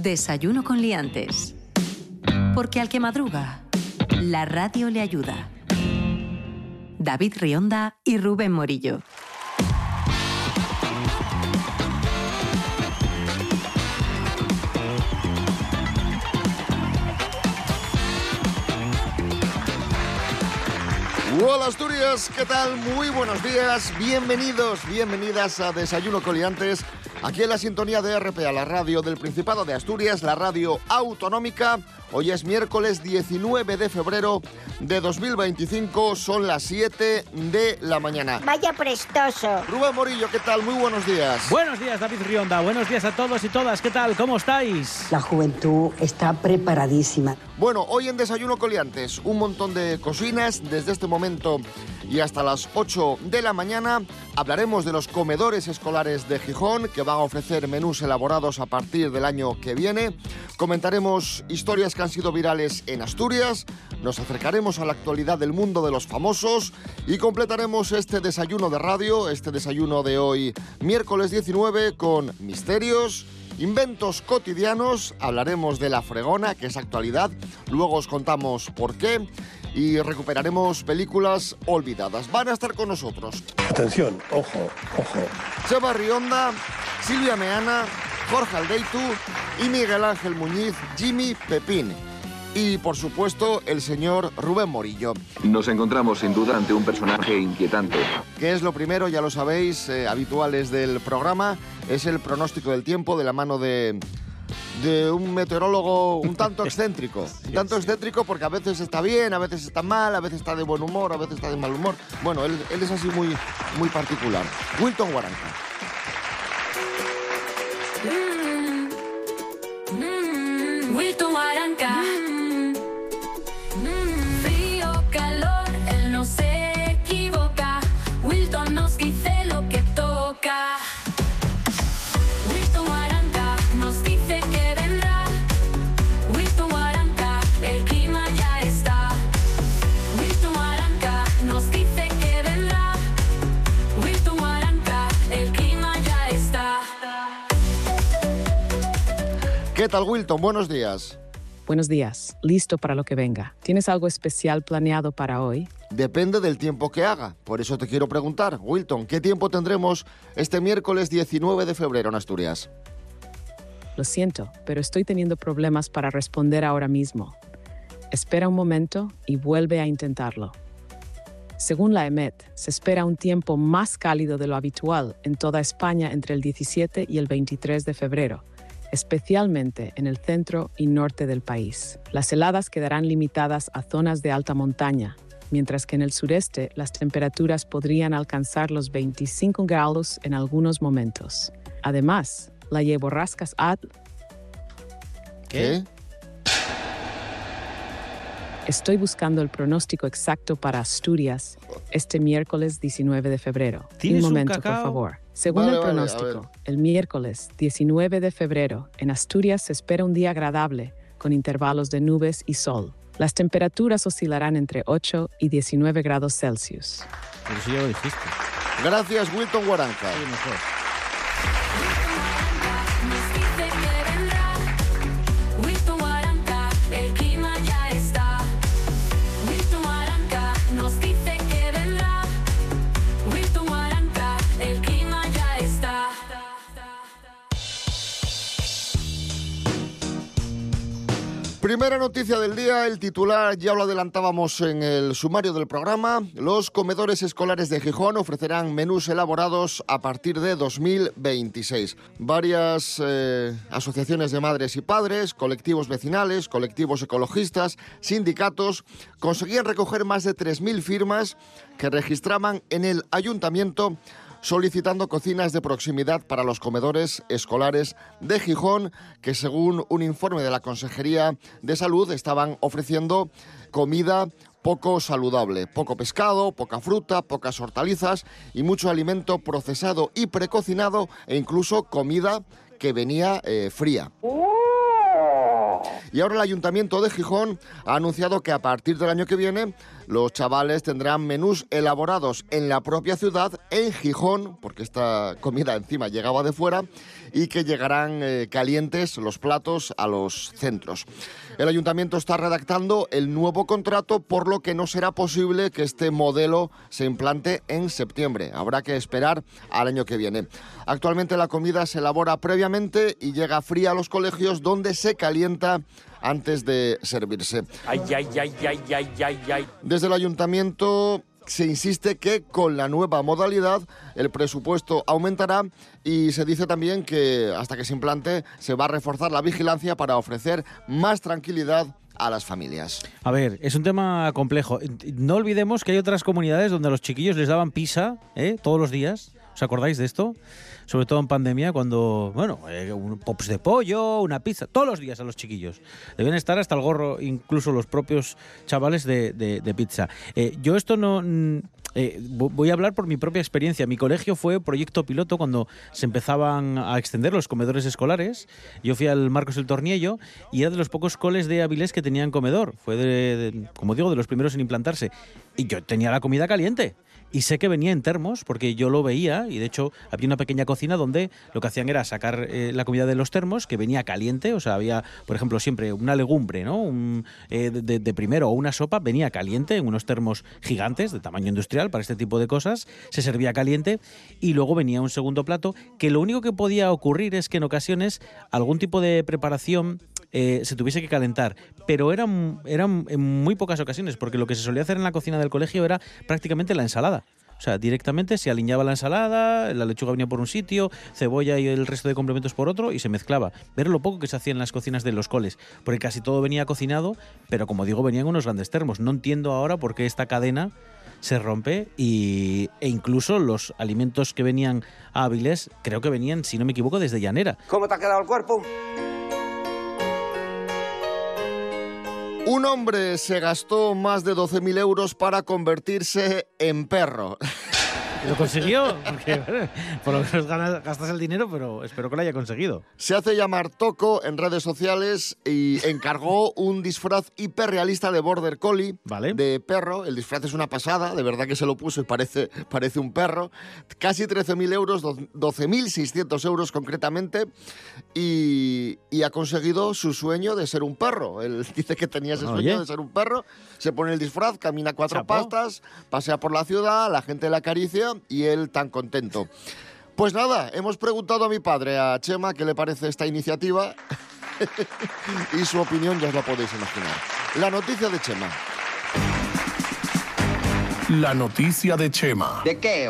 Desayuno con liantes. Porque al que madruga, la radio le ayuda. David Rionda y Rubén Morillo. Hola Asturias, ¿qué tal? Muy buenos días, bienvenidos, bienvenidas a Desayuno con Liantes, aquí en la sintonía de RPA, la radio del Principado de Asturias, la radio autonómica. Hoy es miércoles 19 de febrero de 2025, son las 7 de la mañana. Vaya prestoso. Rubén Morillo, ¿qué tal? Muy buenos días. Buenos días, David Rionda. Buenos días a todos y todas. ¿Qué tal? ¿Cómo estáis? La juventud está preparadísima. Bueno, hoy en Desayuno con Liantes, un montón de cocinas desde este momento y hasta las 8 de la mañana. Hablaremos de los comedores escolares de Gijón, que van a ofrecer menús elaborados a partir del año que viene. Comentaremos historias que han sido virales en Asturias, nos acercaremos a la actualidad del mundo de los famosos y completaremos este desayuno de radio, este desayuno de hoy, miércoles 19, con misterios, inventos cotidianos. Hablaremos de la fregona, que es actualidad, luego os contamos por qué, y recuperaremos películas olvidadas. Van a estar con nosotros. Atención, ojo, ojo. Chema Rionda, Silvia Meana, Jorge Aldeitu y Miguel Ángel Muñiz, Jimmy Pepín. Y, por supuesto, el señor Rubén Morillo. Nos encontramos, sin duda, ante un personaje inquietante. ¿Qué es lo primero? Ya lo sabéis, habituales del programa. Es el pronóstico del tiempo de la mano de un meteorólogo un tanto excéntrico. Un tanto excéntrico porque a veces está bien, a veces está mal, a veces está de buen humor, a veces está de mal humor. Bueno, él es así muy, muy particular. Wilton Guaranca. Wilton Guaranca. Frío, calor, él no se equivoca. Wilton nos dice lo que toca. Wilton Guaranca nos dice que vendrá. Wilton Guaranca, el clima ya está. Wilton Guaranca nos dice que vendrá. Wilton Guaranca, el clima ya está. ¿Qué tal, Wilton? Buenos días. Buenos días. Listo para lo que venga. ¿Tienes algo especial planeado para hoy? Depende del tiempo que haga. Por eso te quiero preguntar, Wilton, ¿qué tiempo tendremos este miércoles 19 de febrero en Asturias? Lo siento, pero estoy teniendo problemas para responder ahora mismo. Espera un momento y vuelve a intentarlo. Según la EMET, se espera un tiempo más cálido de lo habitual en toda España entre el 17 y el 23 de febrero, especialmente en el centro y norte del país. Las heladas quedarán limitadas a zonas de alta montaña, mientras que en el sureste las temperaturas podrían alcanzar los 25 grados en algunos momentos. Además, la borrascas ¿Qué? Estoy buscando el pronóstico exacto para Asturias este miércoles 19 de febrero. ¿Tienes un momento, un cacao? por favor. Según Vale, el vale, pronóstico, el miércoles 19 de febrero en Asturias se espera un día agradable, con intervalos de nubes y sol. Las temperaturas oscilarán entre 8 y 19 grados Celsius. Pero sí ya lo dijiste. Gracias, Wilton Guaranca. Sí, mejor. Nos dice que vendrá. Wilton Guaranca, el clima ya está. Wilton Guaranca nos dice que vendrá. Wilton Guaranca, el clima ya está. Primera noticia del día, el titular ya lo adelantábamos en el sumario del programa. Los comedores escolares de Gijón ofrecerán menús elaborados a partir de 2026. Varias asociaciones de madres y padres, colectivos vecinales, colectivos ecologistas, sindicatos, conseguían recoger más de 3.000 firmas que registraban en el ayuntamiento solicitando cocinas de proximidad para los comedores escolares de Gijón, que según un informe de la Consejería de Salud estaban ofreciendo comida poco saludable, poco pescado, poca fruta, pocas hortalizas y mucho alimento procesado y precocinado e incluso comida que venía fría. Y ahora el Ayuntamiento de Gijón ha anunciado que a partir del año que viene Los chavales tendrán menús elaborados en la propia ciudad, en Gijón, porque esta comida encima llegaba de fuera, y que llegarán calientes los platos a los centros. El ayuntamiento está redactando el nuevo contrato, por lo que no será posible que este modelo se implante en septiembre. Habrá que esperar al año que viene. Actualmente la comida se elabora previamente y llega fría a los colegios, donde se calienta antes de servirse. Desde el ayuntamiento se insiste que con la nueva modalidad el presupuesto aumentará, y se dice también que hasta que se implante se va a reforzar la vigilancia para ofrecer más tranquilidad a las familias. A ver, es un tema complejo. No olvidemos que hay otras comunidades donde a los chiquillos les daban pizza todos los días. ¿Os acordáis de esto? Sobre todo en pandemia, cuando, un pops de pollo, una pizza, todos los días a los chiquillos. Deben estar hasta el gorro, incluso los propios chavales de pizza. Yo esto no... voy a hablar por mi propia experiencia. Mi colegio fue proyecto piloto cuando se empezaban a extender los comedores escolares. Yo fui al Marcos el Torniello y era de los pocos coles de Avilés que tenían comedor. Fue, como digo, de los primeros en implantarse. Y yo tenía la comida caliente. Y sé que venía en termos, porque yo lo veía, y de hecho había una pequeña cocina donde lo que hacían era sacar la comida de los termos, que venía caliente. O sea, había, por ejemplo, siempre una legumbre, ¿no? De primero, o una sopa, venía caliente en unos termos gigantes de tamaño industrial para este tipo de cosas, se servía caliente, y luego venía un segundo plato, que lo único que podía ocurrir es que en ocasiones algún tipo de preparación se tuviese que calentar, pero eran en muy pocas ocasiones, porque lo que se solía hacer en la cocina del colegio era prácticamente la ensalada. O sea, directamente se aliñaba la ensalada, la lechuga venía por un sitio, cebolla y el resto de complementos por otro, y se mezclaba. Ver lo poco que se hacía en las cocinas de los coles, porque casi todo venía cocinado, pero como digo, venían unos grandes termos. No entiendo ahora por qué esta cadena se rompe, e incluso los alimentos que venían a Avilés, creo que venían, si no me equivoco, desde Llanera. ¿Cómo te ha quedado el cuerpo? Un hombre se gastó más de 12.000 euros para convertirse en perro. ¿Lo consiguió? Porque por lo menos gastas el dinero, pero espero que lo haya conseguido. Se hace llamar Toco en redes sociales y encargó un disfraz hiperrealista de Border Collie, ¿vale?, de perro. El disfraz es una pasada, de verdad que se lo puso y parece un perro. Casi 13.000 euros, 12.600 euros concretamente, y ha conseguido su sueño de ser un perro. Él dice que tenía ese sueño de ser un perro, se pone el disfraz, camina cuatro pastas, pasea por la ciudad, la gente le acaricia y él tan contento. Pues nada, hemos preguntado a mi padre, a Chema, qué le parece esta iniciativa y su opinión ya os la podéis imaginar. La noticia de Chema. La noticia de Chema. ¿De qué?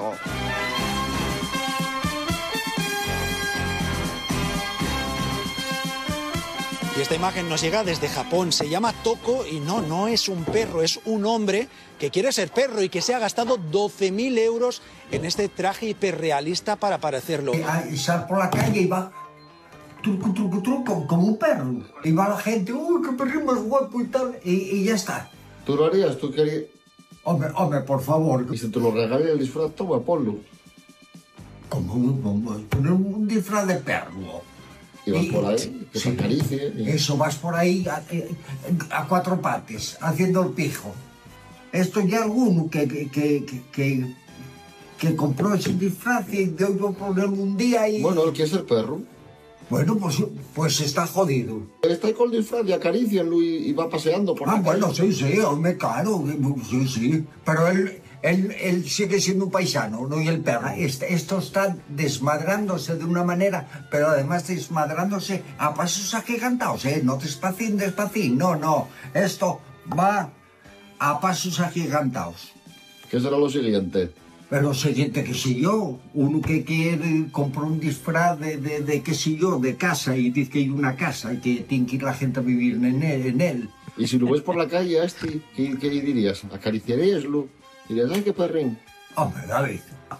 Y esta imagen nos llega desde Japón. Se llama Toko y no es un perro, es un hombre que quiere ser perro y que se ha gastado 12.000 euros en este traje hiperrealista para parecerlo. Sal por la calle y va truco, como un perro. Y va la gente, uy, qué perro más guapo y tal, y ya está. ¿Tú lo harías? ¿Tú querías? Hombre, por favor. Y si te lo regalé el disfraz, toma, ponlo. ¿Cómo? Poner un disfraz de perro. Y vas por ahí, que se acaricie. Eso, vas por ahí a cuatro patas, haciendo el pijo. Esto ya alguno que compró ese disfraz y de hoy voy a ponerlo un día y... Bueno, el que es el perro. Bueno, pues está jodido. Él está ahí con el disfraz y acarícienlo y va paseando por la calle. Bueno, sí, hombre, claro, sí. Pero él sigue siendo un paisano, ¿no? Y el perro. Esto está desmadrándose de una manera, pero además desmadrándose a pasos agigantados, ¿eh? No despacín, no. Esto va a pasos agigantados. ¿Qué será lo siguiente? Pero lo siguiente, qué sé yo, uno que quiere comprar un disfraz de qué sé yo, de casa, y dice que hay una casa y que tiene que ir la gente a vivir en él. Y si lo ves por la calle a este, ¿qué dirías? ¿Acariciaríaslo? Dirías, ¡ay, qué perrín! Hombre, David.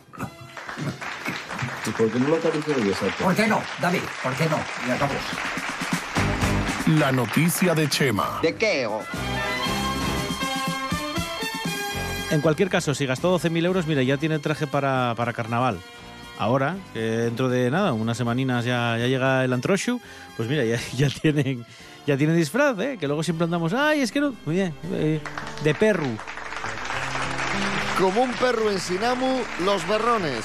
¿Y por qué no lo acariciarías? ¿Por qué no, David? ¿Por qué no? Y acabó. La noticia de Chema. ¿De qué? En cualquier caso, si gastó 12.000 euros, mira, ya tiene traje para carnaval. Ahora, que dentro de nada, unas semaninas ya llega el Antroshu, pues mira, ya tienen disfraz, ¿eh? Que luego siempre andamos, ¡ay, es que no! Muy bien, de perro. Como un perro en Sinamu, los berrones.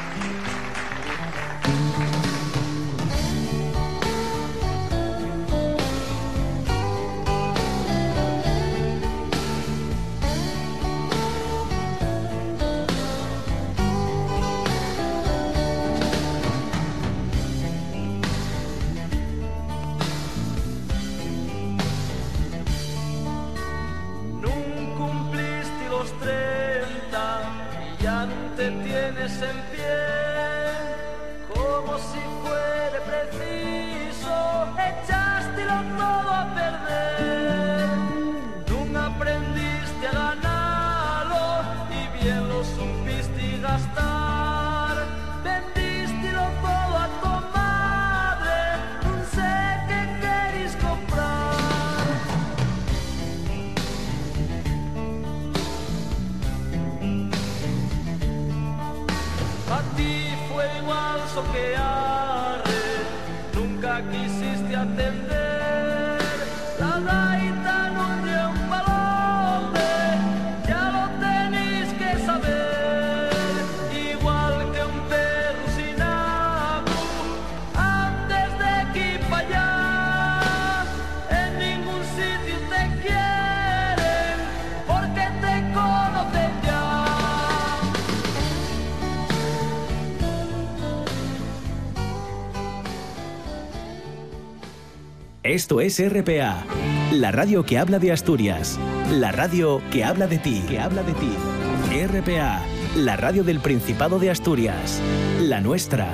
Esto es RPA, la radio que habla de Asturias, la radio que habla de ti, RPA, la radio del Principado de Asturias, la nuestra.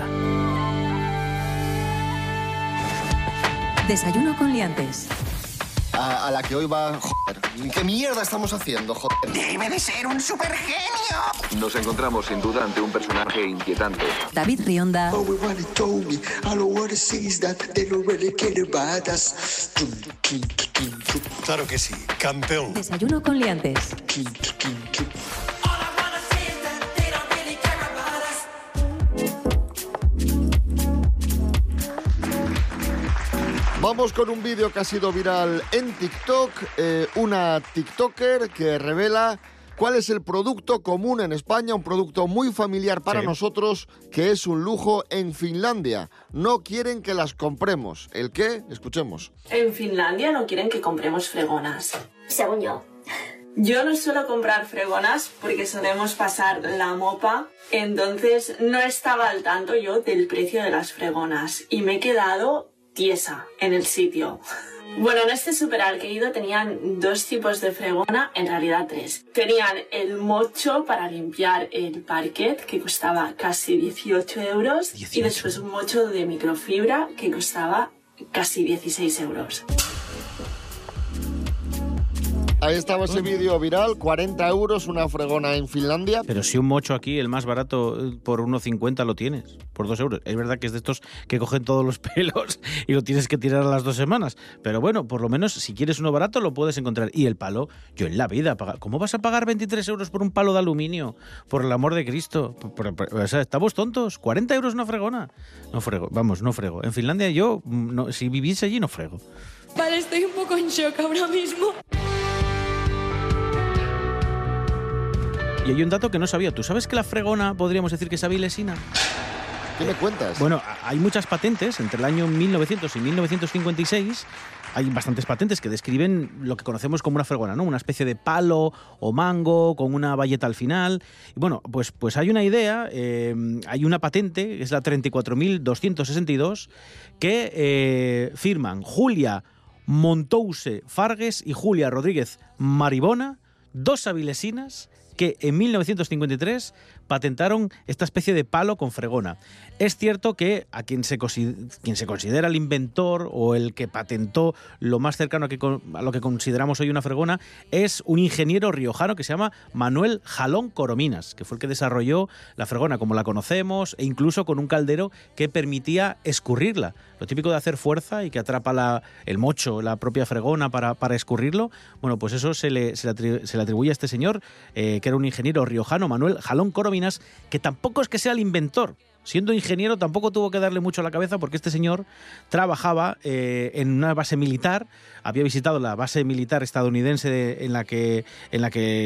Desayuno con liantes. A la que hoy va... Joder, ¿qué mierda estamos haciendo, joder? ¡Debe de ser un supergenio! Nos encontramos sin duda ante un personaje inquietante. David Rionda. Claro que sí, campeón. Desayuno con liantes. Vamos con un vídeo que ha sido viral en TikTok, una TikToker que revela cuál es el producto común en España, un producto muy familiar para nosotros, que es un lujo en Finlandia. No quieren que las compremos. ¿El qué? Escuchemos. En Finlandia no quieren que compremos fregonas. Según yo. Yo no suelo comprar fregonas porque solemos pasar la mopa, entonces no estaba al tanto yo del precio de las fregonas y me he quedado tiesa en el sitio. Bueno, en este súper al que he ido tenían 2 tipos de fregona, en realidad 3. Tenían el mocho para limpiar el parquet, que costaba casi 18 euros, y después un mocho de microfibra, que costaba casi 16 euros. Ahí estaba ese vídeo viral, 40 euros una fregona en Finlandia. Pero si un mocho aquí, el más barato, por 1,50 lo tienes, por 2 euros. Es verdad que es de estos que cogen todos los pelos y lo tienes que tirar a las 2 semanas. Pero bueno, por lo menos si quieres uno barato lo puedes encontrar. Y el palo, yo en la vida, ¿cómo vas a pagar 23 euros por un palo de aluminio? Por el amor de Cristo. O sea, ¿estamos tontos? ¿40 euros una fregona? No frego, vamos, no frego. En Finlandia yo, no, si viviese allí, no frego. Vale, estoy un poco en shock ahora mismo. Y hay un dato que no sabía. ¿Tú sabes que la fregona podríamos decir que es avilesina? ¿Qué me cuentas? Bueno, hay muchas patentes. Entre el año 1900 y 1956 hay bastantes patentes que describen lo que conocemos como una fregona, ¿no? Una especie de palo o mango con una bayeta al final. Y bueno, pues hay una idea, hay una patente, que es la 34.262, que firman Julia Montouse Fargues y Julia Rodríguez Maribona, 2 avilesinas, que en 1953 patentaron esta especie de palo con fregona. Es cierto que a quien se considera el inventor o el que patentó lo más cercano a lo que consideramos hoy una fregona es un ingeniero riojano que se llama Manuel Jalón Corominas, que fue el que desarrolló la fregona como la conocemos e incluso con un caldero que permitía escurrirla. Lo típico de hacer fuerza y que atrapa el mocho, la propia fregona para escurrirlo, bueno, pues eso se le atribuye a este señor, que era un ingeniero riojano, Manuel Jalón Corominas, que tampoco es que sea el inventor. Siendo ingeniero tampoco tuvo que darle mucho a la cabeza porque este señor trabajaba en una base militar, había visitado la base militar estadounidense en la que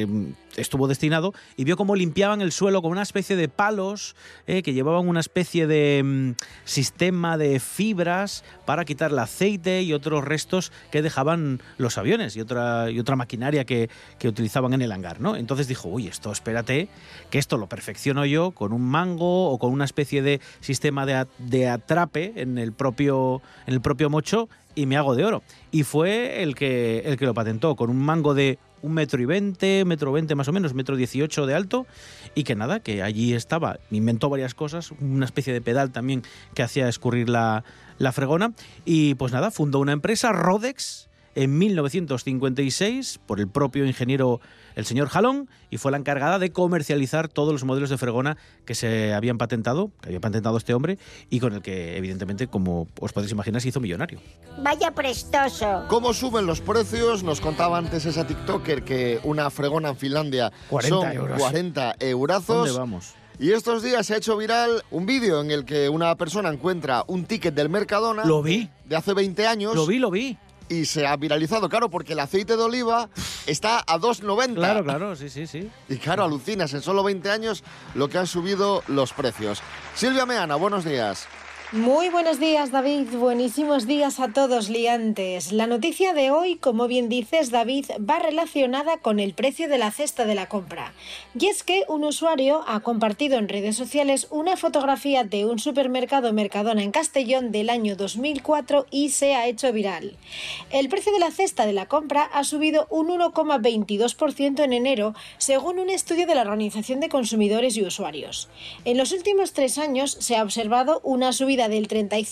estuvo destinado, y vio cómo limpiaban el suelo con una especie de palos que llevaban una especie de sistema de fibras para quitar el aceite y otros restos que dejaban los aviones y otra maquinaria que utilizaban en el hangar, ¿no? Entonces dijo, uy, esto espérate, que esto lo perfecciono yo con un mango o con una especie de sistema de atrape en el propio mocho y me hago de oro. Y fue el que lo patentó, con un mango de 1,20 m más o menos, 1,18 m de alto, y que nada, que allí estaba, inventó varias cosas, una especie de pedal también que hacía escurrir la fregona, y pues nada, fundó una empresa, Rodex, en 1956, por el propio ingeniero, el señor Jalón, y fue la encargada de comercializar todos los modelos de fregona que se habían patentado, que había patentado este hombre, y con el que, evidentemente, como os podéis imaginar, se hizo millonario. Vaya prestoso. ¿Cómo suben los precios? Nos contaba antes esa TikToker que una fregona en Finlandia 40 son euros. 40 eurazos. ¿Dónde vamos? Y estos días se ha hecho viral un vídeo en el que una persona encuentra un ticket del Mercadona. Lo vi. De hace 20 años. Lo vi. Y se ha viralizado, claro, porque el aceite de oliva está a 2,90. Claro, sí. Y claro, alucinas, en solo 20 años lo que han subido los precios. Silvia Meana, buenos días. Muy buenos días, David. Buenísimos días a todos, liantes. La noticia de hoy, como bien dices, David, va relacionada con el precio de la cesta de la compra. Y es que un usuario ha compartido en redes sociales una fotografía de un supermercado Mercadona en Castellón del año 2004 y se ha hecho viral. El precio de la cesta de la compra ha subido un 1,22% en enero, según un estudio de la Organización de Consumidores y Usuarios. En los últimos 3 años se ha observado una subida del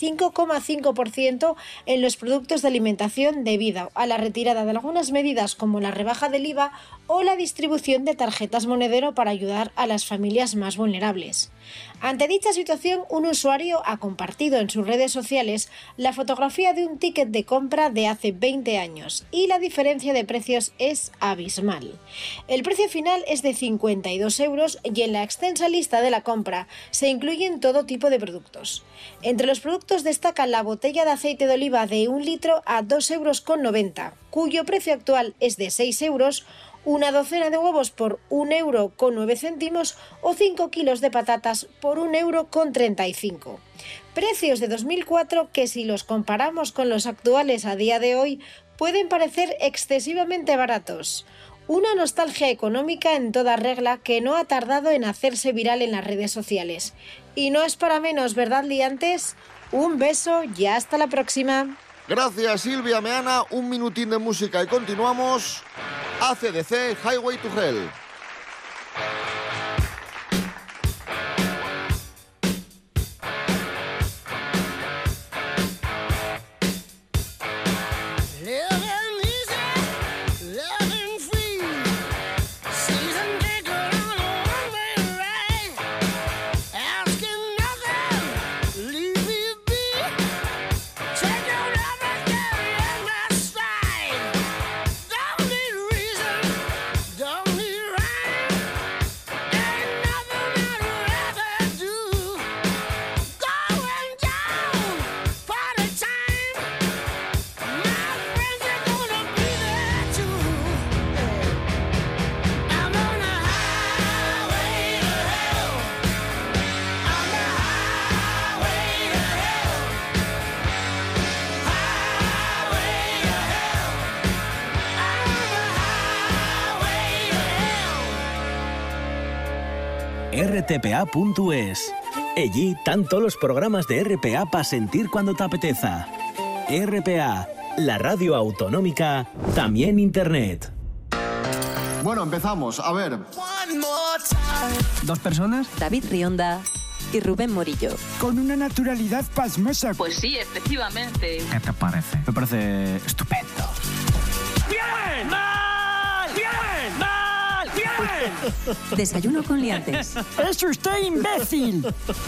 35,5% en los productos de alimentación debido a la retirada de algunas medidas como la rebaja del IVA o la distribución de tarjetas monedero para ayudar a las familias más vulnerables. Ante dicha situación, un usuario ha compartido en sus redes sociales la fotografía de un ticket de compra de hace 20 años y la diferencia de precios es abismal. El precio final es de 52 euros y en la extensa lista de la compra se incluyen todo tipo de productos. Entre los productos destaca la botella de aceite de oliva de 1 litro a 2,90 €, cuyo precio actual es de 6 euros, una docena de huevos por 1,09 € o 5 kilos de patatas por 1,35 €. Precios de 2004 que, si los comparamos con los actuales a día de hoy, pueden parecer excesivamente baratos. Una nostalgia económica en toda regla que no ha tardado en hacerse viral en las redes sociales. Y no es para menos, ¿verdad, liantes? Un beso y hasta la próxima. Gracias, Silvia Meana. Un minutín de música y continuamos. AC/DC, Highway to Hell. rtpa.es. Allí están todos los programas de RPA para sentir cuando te apeteza. RPA, la radio autonómica, también internet. Bueno, empezamos. A ver. ¿Dos personas? David Rionda y Rubén Morillo. Con una naturalidad pasmosa. Pues sí, efectivamente. ¿Qué te parece? Me parece estupendo. ¡Bien! ¡Mal! ¡Bien! ¡Mal! ¡Bien! Desayuno con liantes. ¡Es usted imbécil!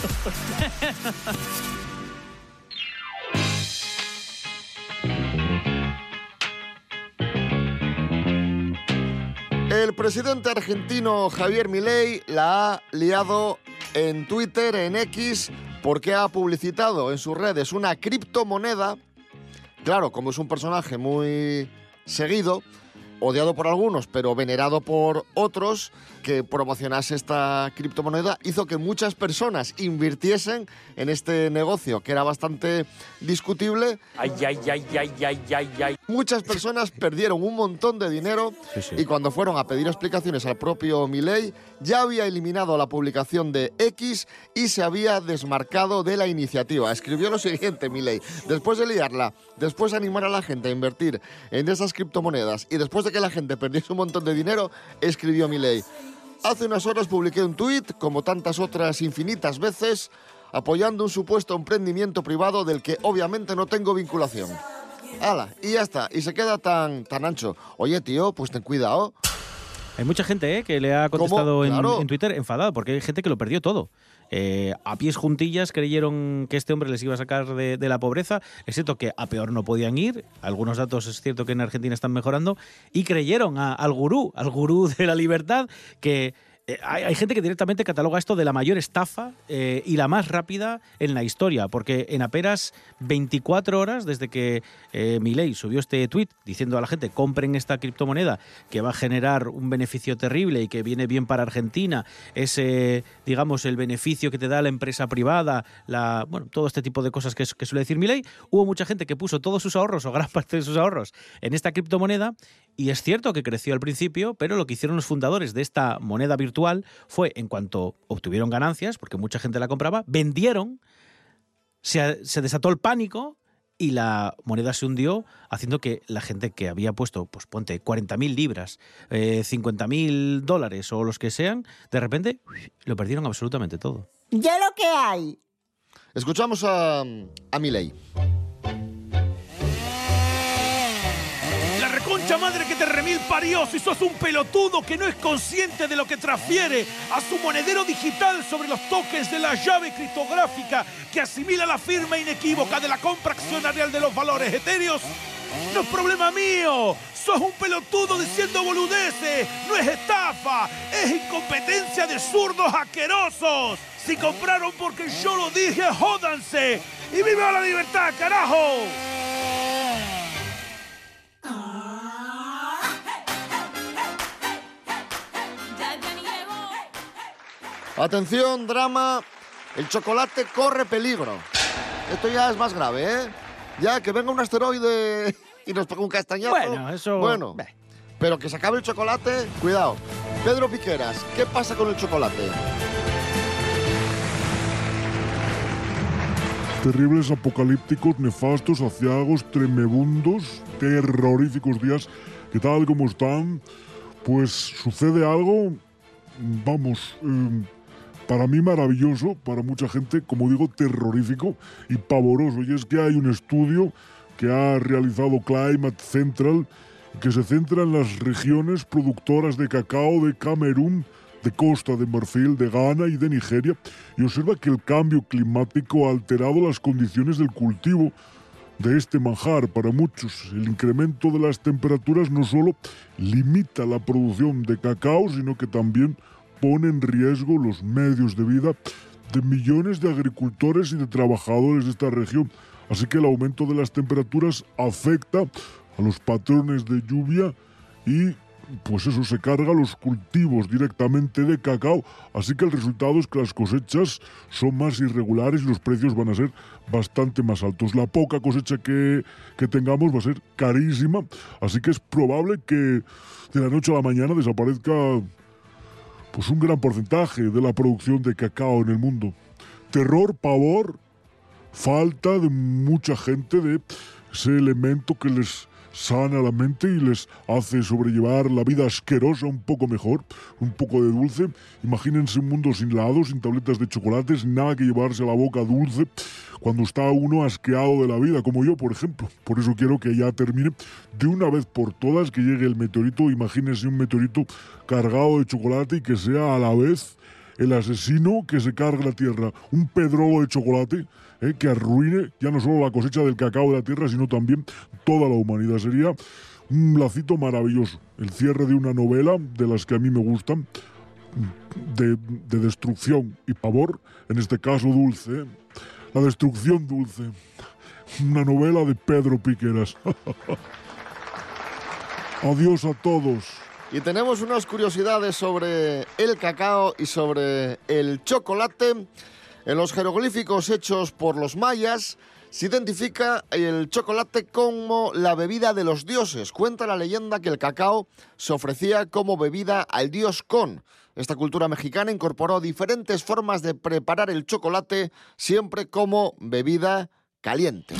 El presidente argentino Javier Milei la ha liado en Twitter, en X, porque ha publicitado en sus redes una criptomoneda. Claro, como es un personaje muy seguido, odiado por algunos, pero venerado por otros, que promocionase esta criptomoneda, hizo que muchas personas invirtiesen en este negocio, que era bastante discutible. Muchas personas perdieron un montón de dinero y cuando fueron a pedir explicaciones al propio Milei, ya había eliminado la publicación de X y se había desmarcado de la iniciativa. Escribió lo siguiente, Milei: después de liarla, después de animar a la gente a invertir en esas criptomonedas y después de que la gente perdiese un montón de dinero, escribió Milei: hace unas horas publiqué un tuit, como tantas otras infinitas veces, apoyando un supuesto emprendimiento privado del que obviamente no tengo vinculación. ¡Hala! Y ya está. Y se queda tan ancho. Oye, tío, pues ten cuidado. Hay mucha gente que le ha contestado en Twitter enfadada, porque hay gente que lo perdió todo. A pies juntillas creyeron que este hombre les iba a sacar de la pobreza. Es cierto que a peor no podían ir. Algunos datos es cierto que en Argentina están mejorando. Y creyeron al gurú de la libertad, que hay gente que directamente cataloga esto de la mayor estafa y la más rápida en la historia, porque en apenas 24 horas desde que Milei subió este tuit diciendo a la gente: compren esta criptomoneda que va a generar un beneficio terrible y que viene bien para Argentina, ese, digamos, el beneficio que te da la empresa privada, todo este tipo de cosas que suele decir Milei, hubo mucha gente que puso todos sus ahorros o gran parte de sus ahorros en esta criptomoneda. Y es cierto que creció al principio, pero lo que hicieron los fundadores de esta moneda virtual fue, en cuanto obtuvieron ganancias, porque mucha gente la compraba, vendieron, se desató el pánico y la moneda se hundió, haciendo que la gente que había puesto, pues ponte, 40.000 libras, $50.000 o los que sean, de repente lo perdieron absolutamente todo. ¡Ya lo que hay! Escuchamos a Milei. Concha madre que te remil parió, si sos un pelotudo que no es consciente de lo que transfiere a su monedero digital sobre los tokens de la llave criptográfica que asimila la firma inequívoca de la compra accionarial de los valores etéreos. No es problema mío, sos un pelotudo diciendo boludeces, no es estafa, es incompetencia de zurdos asquerosos. Si compraron porque yo lo dije, jódanse y viva la libertad, carajo. Atención, drama, el chocolate corre peligro. Esto ya es más grave, ¿eh? Ya que venga un asteroide y nos pegue un castañazo. Bueno, eso... Bueno, pero que se acabe el chocolate, cuidado. Pedro Piqueras, ¿qué pasa con el chocolate? Terribles, apocalípticos, nefastos, aciagos, tremebundos, terroríficos días. ¿Qué tal? ¿Cómo están? Pues sucede algo, vamos, para mí maravilloso, para mucha gente, como digo, terrorífico y pavoroso. Y es que hay un estudio que ha realizado Climate Central que se centra en las regiones productoras de cacao de Camerún, de Costa de Marfil, de Ghana y de Nigeria, y observa que el cambio climático ha alterado las condiciones del cultivo de este manjar. Para muchos, el incremento de las temperaturas no solo limita la producción de cacao, sino que también pone en riesgo los medios de vida de millones de agricultores y de trabajadores de esta región. Así que el aumento de las temperaturas afecta a los patrones de lluvia y pues eso se carga los cultivos directamente de cacao, así que el resultado es que las cosechas son más irregulares y los precios van a ser bastante más altos. La poca cosecha que tengamos va a ser carísima, así que es probable que de la noche a la mañana desaparezca pues un gran porcentaje de la producción de cacao en el mundo. Terror, pavor, falta de mucha gente de ese elemento que les sana la mente y les hace sobrellevar la vida asquerosa un poco mejor, un poco de dulce. Imagínense un mundo sin helados, sin tabletas de chocolate, sin nada que llevarse a la boca dulce, cuando está uno asqueado de la vida, como yo, por ejemplo. Por eso quiero que ya termine de una vez por todas, que llegue el meteorito. Imagínense un meteorito cargado de chocolate y que sea a la vez el asesino que se carga la tierra, un pedrolo de chocolate que arruine ya no solo la cosecha del cacao de la tierra, sino también toda la humanidad. Sería un lacito maravilloso, el cierre de una novela de las que a mí me gustan, de destrucción y pavor, en este caso dulce, La destrucción dulce, una novela de Pedro Piqueras. Adiós a todos. Y tenemos unas curiosidades sobre el cacao y sobre el chocolate. En los jeroglíficos hechos por los mayas se identifica el chocolate como la bebida de los dioses. Cuenta la leyenda que el cacao se ofrecía como bebida al dios Con. Esta cultura mexicana incorporó diferentes formas de preparar el chocolate, siempre como bebida caliente.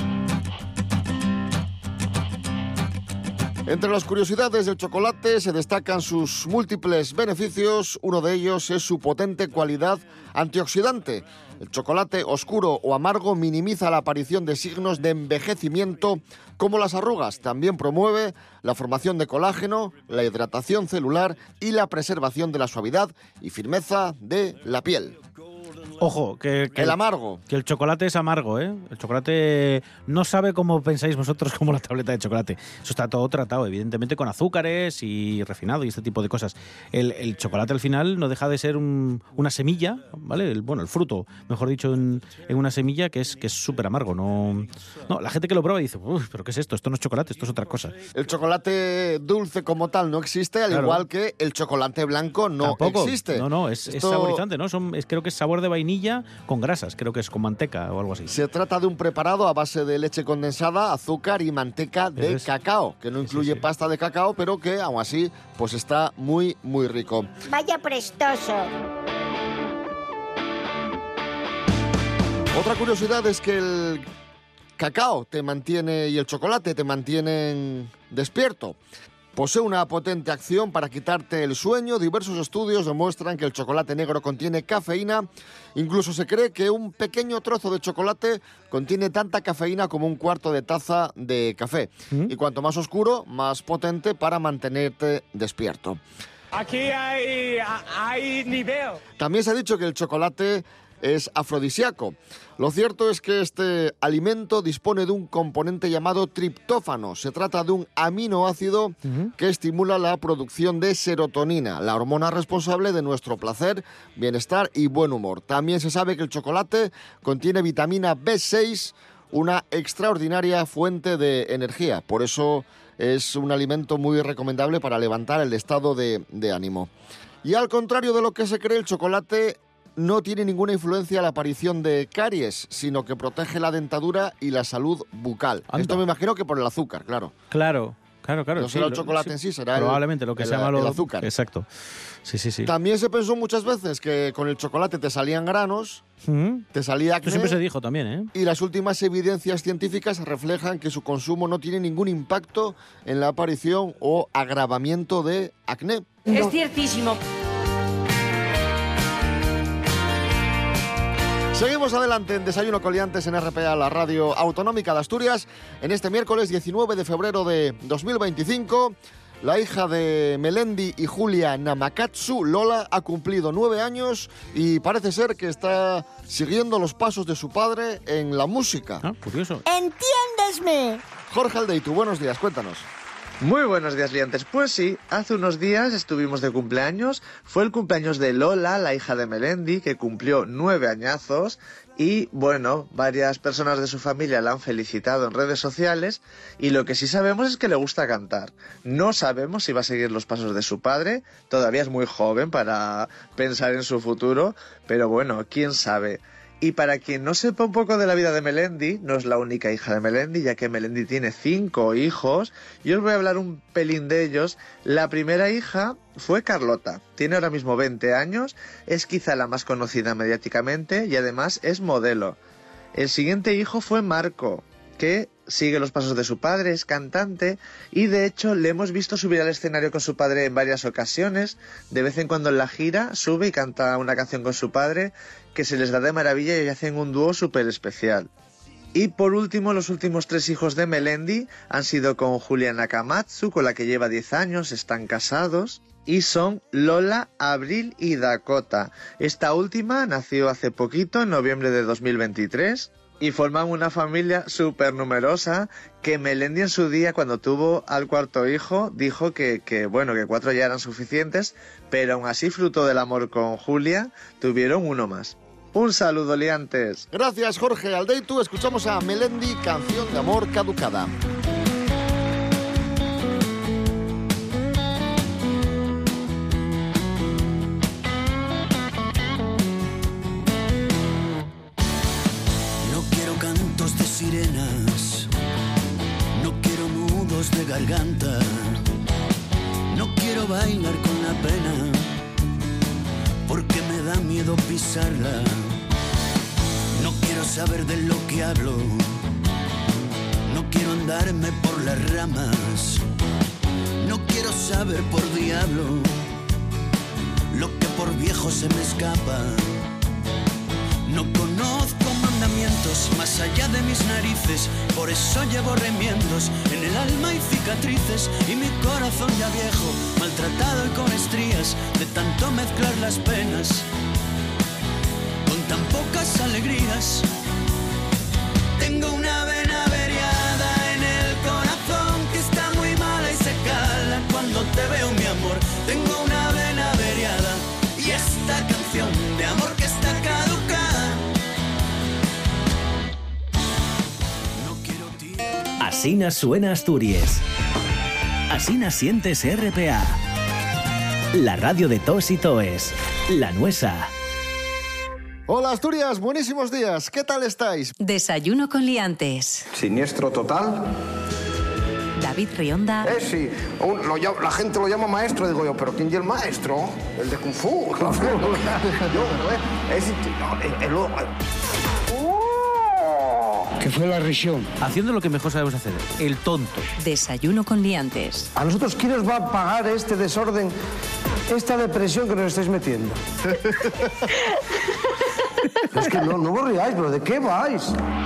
Entre las curiosidades del chocolate se destacan sus múltiples beneficios. Uno de ellos es su potente cualidad antioxidante. El chocolate oscuro o amargo minimiza la aparición de signos de envejecimiento como las arrugas. También promueve la formación de colágeno, la hidratación celular y la preservación de la suavidad y firmeza de la piel. Ojo, que el amargo. Que el chocolate es amargo, ¿eh? El chocolate no sabe como pensáis vosotros como la tableta de chocolate. Eso está todo tratado, evidentemente, con azúcares y refinado y este tipo de cosas. El chocolate al final no deja de ser una semilla, ¿vale? El fruto, mejor dicho, en una semilla que es súper amargo. No, la gente que lo prueba dice, uy, ¿pero qué es esto? Esto no es chocolate, esto es otra cosa. El chocolate dulce como tal no existe, al igual que el chocolate blanco no Tampoco existe. No, es saborizante, ¿no? Creo que es sabor de vainilla con grasas, creo que es con manteca o algo así. Se trata de un preparado a base de leche condensada, azúcar y manteca de cacao, que no incluye pasta de cacao, pero que aún así pues está muy, muy rico. Vaya prestoso. Otra curiosidad es que el cacao te mantiene y el chocolate te mantienen despierto. Posee una potente acción para quitarte el sueño. Diversos estudios demuestran que el chocolate negro contiene cafeína. Incluso se cree que un pequeño trozo de chocolate contiene tanta cafeína como un cuarto de taza de café. Y cuanto más oscuro, más potente para mantenerte despierto. Aquí hay nivel. También se ha dicho que el chocolate es afrodisíaco. Lo cierto es que este alimento dispone de un componente llamado triptófano. Se trata de un aminoácido que estimula la producción de serotonina, la hormona responsable de nuestro placer, bienestar y buen humor. También se sabe que el chocolate contiene vitamina B6, una extraordinaria fuente de energía. Por eso es un alimento muy recomendable para levantar el estado de ánimo. Y al contrario de lo que se cree, el chocolate no tiene ninguna influencia en la aparición de caries, sino que protege la dentadura y la salud bucal. Anda. Esto me imagino que por el azúcar, claro. Claro. No será el chocolate en sí, será probablemente lo que se llama el azúcar. Exacto. Sí. También se pensó muchas veces que con el chocolate te salían granos, te salía acné. Esto siempre se dijo también, ¿eh? Y las últimas evidencias científicas reflejan que su consumo no tiene ningún impacto en la aparición o agravamiento de acné. Es ciertísimo. Seguimos adelante en Desayuno con Liantes en RPA, la radio autonómica de Asturias. En este miércoles 19 de febrero de 2025, la hija de Melendi y Julia Namakatsu, Lola, ha cumplido 9 años y parece ser que está siguiendo los pasos de su padre en la música. Ah, curioso. ¡Entiéndesme! Jorge Aldeitu, buenos días, cuéntanos. Muy buenos días, liantes. Pues sí, hace unos días estuvimos de cumpleaños. Fue el cumpleaños de Lola, la hija de Melendi, que cumplió 9 añazos. Y bueno, varias personas de su familia la han felicitado en redes sociales. Y lo que sí sabemos es que le gusta cantar. No sabemos si va a seguir los pasos de su padre. Todavía es muy joven para pensar en su futuro. Pero bueno, quién sabe. Y para quien no sepa un poco de la vida de Melendi, no es la única hija de Melendi, ya que Melendi tiene 5 hijos, y os voy a hablar un pelín de ellos. La primera hija fue Carlota, tiene ahora mismo 20 años, es quizá la más conocida mediáticamente y además es modelo. El siguiente hijo fue Marco, que sigue los pasos de su padre, es cantante y de hecho le hemos visto subir al escenario con su padre en varias ocasiones. De vez en cuando en la gira sube y canta una canción con su padre que se les da de maravilla y hacen un dúo súper especial. Y por último, los últimos 3 hijos de Melendi han sido con Julia Nakamatsu, con la que lleva 10 años, están casados. Y son Lola, Abril y Dakota. Esta última nació hace poquito, en noviembre de 2023. Y forman una familia súper numerosa que Melendi en su día, cuando tuvo al 4.º hijo, dijo que 4 ya eran suficientes, pero aún así, fruto del amor con Julia, tuvieron uno más. Un saludo, liantes. Gracias, Jorge Aldeitu. Escuchamos a Melendi, Canción de Amor Caducada. de garganta. No quiero bailar con la pena, porque me da miedo pisarla. No quiero saber de lo que hablo, no quiero andarme por las ramas. No quiero saber por diablo lo que por viejo se me escapa. No conozco mandamientos más allá de mis narices, por eso llevo remiendos en el alma y cicatrices, y mi corazón ya viejo, maltratado y con estrías de tanto mezclar las penas con tan pocas alegrías. Tengo una vena averiada en el corazón que está muy mala y se cala cuando te veo, mi amor. Tengo una vena averiada y esta canción de amor que está caducada. No quiero tirar. Asina suena Asturias. Asina sientes RPA. La radio de tos y toes. La nuestra. Hola Asturias, buenísimos días. ¿Qué tal estáis? Desayuno con liantes. Siniestro total. David Rionda. Sí, la gente lo llama maestro, digo yo, pero ¿quién es el maestro? El de Kung Fu. Que fue la región. Haciendo lo que mejor sabemos hacer, el tonto. Desayuno con liantes. ¿A nosotros quién nos va a pagar este desorden, esta depresión que nos estáis metiendo? Es que no vos riáis, pero ¿de qué vais?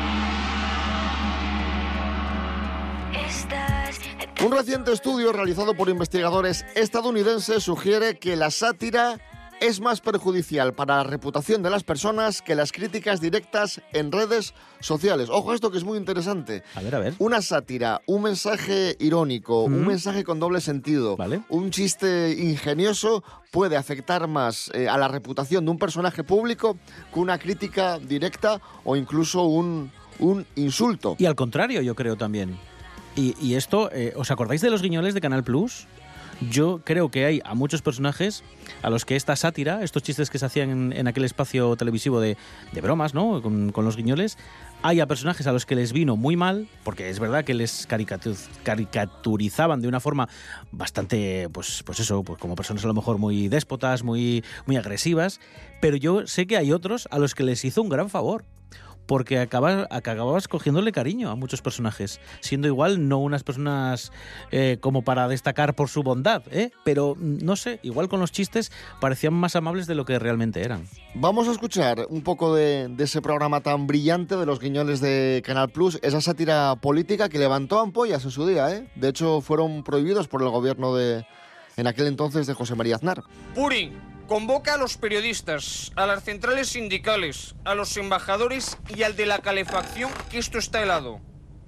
Un reciente estudio realizado por investigadores estadounidenses sugiere que la sátira es más perjudicial para la reputación de las personas que las críticas directas en redes sociales. Ojo a esto, que es muy interesante. A ver. Una sátira, un mensaje irónico, un mensaje con doble sentido, ¿vale? Un chiste ingenioso puede afectar más a la reputación de un personaje público que una crítica directa o incluso un insulto. Y al contrario, yo creo también. Y esto, ¿os acordáis de los guiñoles de Canal Plus? Yo creo que hay a muchos personajes a los que esta sátira, estos chistes que se hacían en aquel espacio televisivo de bromas, ¿no? Con los guiñoles, hay a personajes a los que les vino muy mal, porque es verdad que les caricaturizaban de una forma bastante, pues como personas a lo mejor muy déspotas, muy agresivas, pero yo sé que hay otros a los que les hizo un gran favor. Porque acababas cogiéndole cariño a muchos personajes, siendo igual no unas personas como para destacar por su bondad, pero no sé, igual con los chistes parecían más amables de lo que realmente eran. Vamos a escuchar un poco de ese programa tan brillante de los guiñoles de Canal Plus, esa sátira política que levantó ampollas en su día, De hecho, fueron prohibidos por el gobierno en aquel entonces de José María Aznar. Purin convoca a los periodistas, a las centrales sindicales, a los embajadores y al de la calefacción que esto está helado.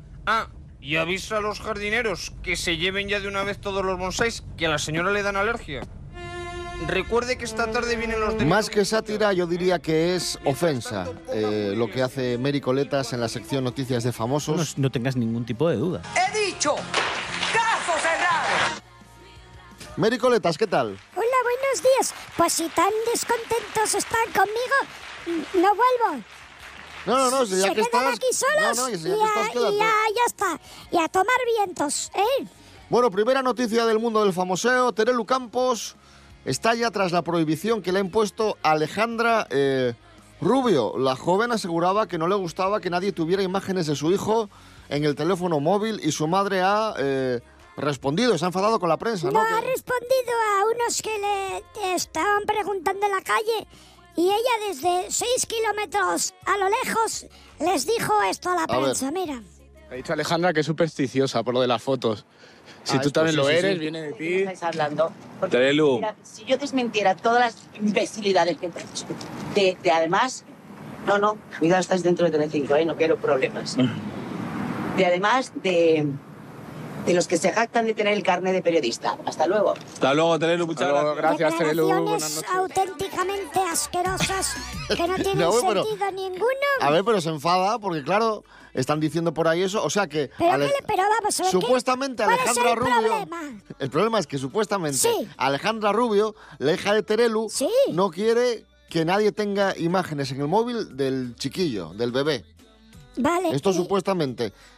Y avisa a los jardineros que se lleven ya de una vez todos los bonsáis, que a la señora le dan alergia. Recuerde que esta tarde vienen los... Más que sátira, yo diría que es ofensa, lo que hace Mary Coletas en la sección Noticias de Famosos. No tengas ningún tipo de duda. ¡He dicho! ¡Caso cerrado! Mary Coletas, ¿qué tal? Hola, buenos días. Pues si tan descontentos están conmigo, no vuelvo. No, si ya se que quedan estás... aquí solos ya está. Y a tomar vientos, Bueno, primera noticia del mundo del famoseo. Terelu Campos estalla tras la prohibición que le ha impuesto Alejandra Rubio. La joven aseguraba que no le gustaba que nadie tuviera imágenes de su hijo en el teléfono móvil y su madre ha... respondido, se ha enfadado con la prensa, ¿no? Ha respondido a unos que le estaban preguntando en la calle y ella desde 6 kilómetros a lo lejos les dijo esto a la prensa, mira. Ha dicho Alejandra que es supersticiosa por lo de las fotos. Si tú también lo eres, viene de ti. Estáis hablando. Terelu. Mira, si yo desmintiera todas las imbecilidades que te he dicho, de además... No, cuidado, estás dentro de Telecinco, no quiero problemas. De además de los que se jactan de tener el carnet de periodista. Hasta luego. Hasta luego, Terelu. Muchas gracias, Terelu. Declaraciones auténticamente asquerosas que no tienen sentido ninguno. A ver, pero se enfada porque, claro, están diciendo por ahí eso. O sea que... Pero vamos a ver, supuestamente Alejandra Rubio... El problema es que supuestamente Alejandra Rubio, la hija de Terelu, no quiere que nadie tenga imágenes en el móvil del chiquillo, del bebé. Vale. Esto supuestamente...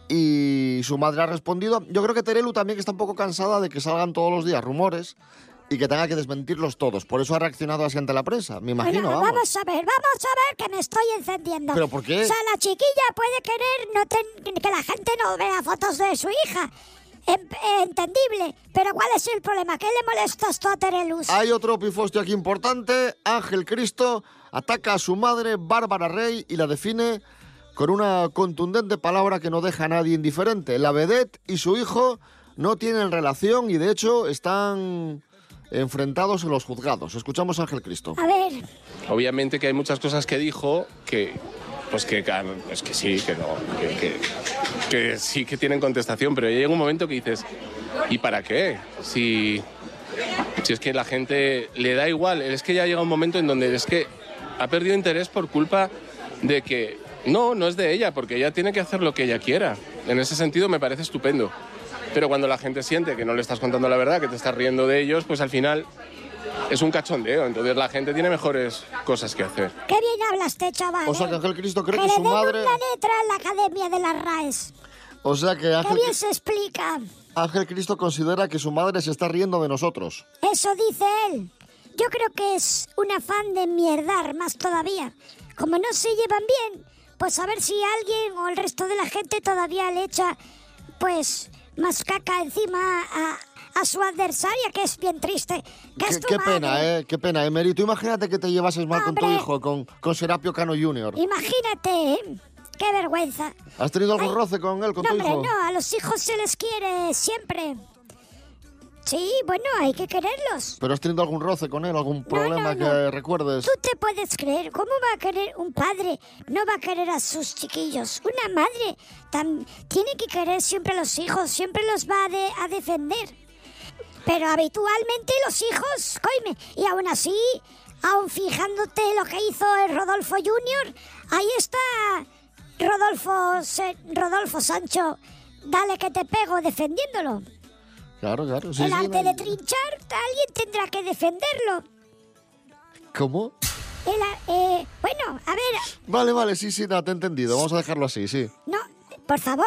y su madre ha respondido. Yo creo que Terelu también está un poco cansada de que salgan todos los días rumores y que tenga que desmentirlos todos. Por eso ha reaccionado así ante la prensa, me imagino, bueno, vamos. Vamos a ver, que me estoy encendiendo. ¿Pero por qué? O sea, la chiquilla puede querer que la gente no vea fotos de su hija. Entendible, pero ¿cuál es el problema? ¿Qué le molesta esto a Terelus? Hay otro pifostio aquí importante. Ángel Cristo ataca a su madre, Bárbara Rey, y la define con una contundente palabra que no deja a nadie indiferente. La vedette y su hijo no tienen relación y de hecho están enfrentados en los juzgados. Escuchamos a Ángel Cristo. A ver. Obviamente que hay muchas cosas que dijo que sí, que no, que sí que tienen contestación, pero llega un momento que dices, ¿y para qué? Si es que la gente le da igual, es que ya llega un momento en donde es que ha perdido interés por culpa de que no es de ella, porque ella tiene que hacer lo que ella quiera. En ese sentido me parece estupendo. Pero cuando la gente siente que no le estás contando la verdad, que te estás riendo de ellos, pues al final es un cachondeo. Entonces la gente tiene mejores cosas que hacer. Qué bien hablaste, chaval. O sea que Ángel Cristo cree que su le madre... den una letra en la Academia de las RAES. O sea que Qué bien se explica. Ángel Cristo considera que su madre se está riendo de nosotros. Eso dice él. Yo creo que es un afán de mierdar más todavía. Como no se llevan bien, pues a ver si alguien o el resto de la gente todavía le echa, pues, más caca encima a su adversaria, que es bien triste. Qué pena, qué pena, Emery. Tú imagínate que te llevases mal con tu hijo, con Serapio Cano Jr. Imagínate, qué vergüenza. ¿Has tenido algún roce con él, con tu hijo? No, a los hijos se les quiere siempre. Sí, bueno, hay que quererlos. ¿Pero has tenido algún roce con él, algún problema que recuerdes? Tú te puedes creer, ¿cómo va a querer un padre? No va a querer a sus chiquillos. Una madre tiene que querer siempre a los hijos, siempre los va a defender. Pero habitualmente los hijos, coime, y aún así, aún fijándote lo que hizo el Rodolfo Junior, ahí está Rodolfo Sancho, dale que te pego, defendiéndolo. Claro, sí. El arte de trinchar, alguien tendrá que defenderlo. ¿Cómo? Bueno, a ver... Vale, sí, te he entendido. Vamos a dejarlo así, sí. No, por favor,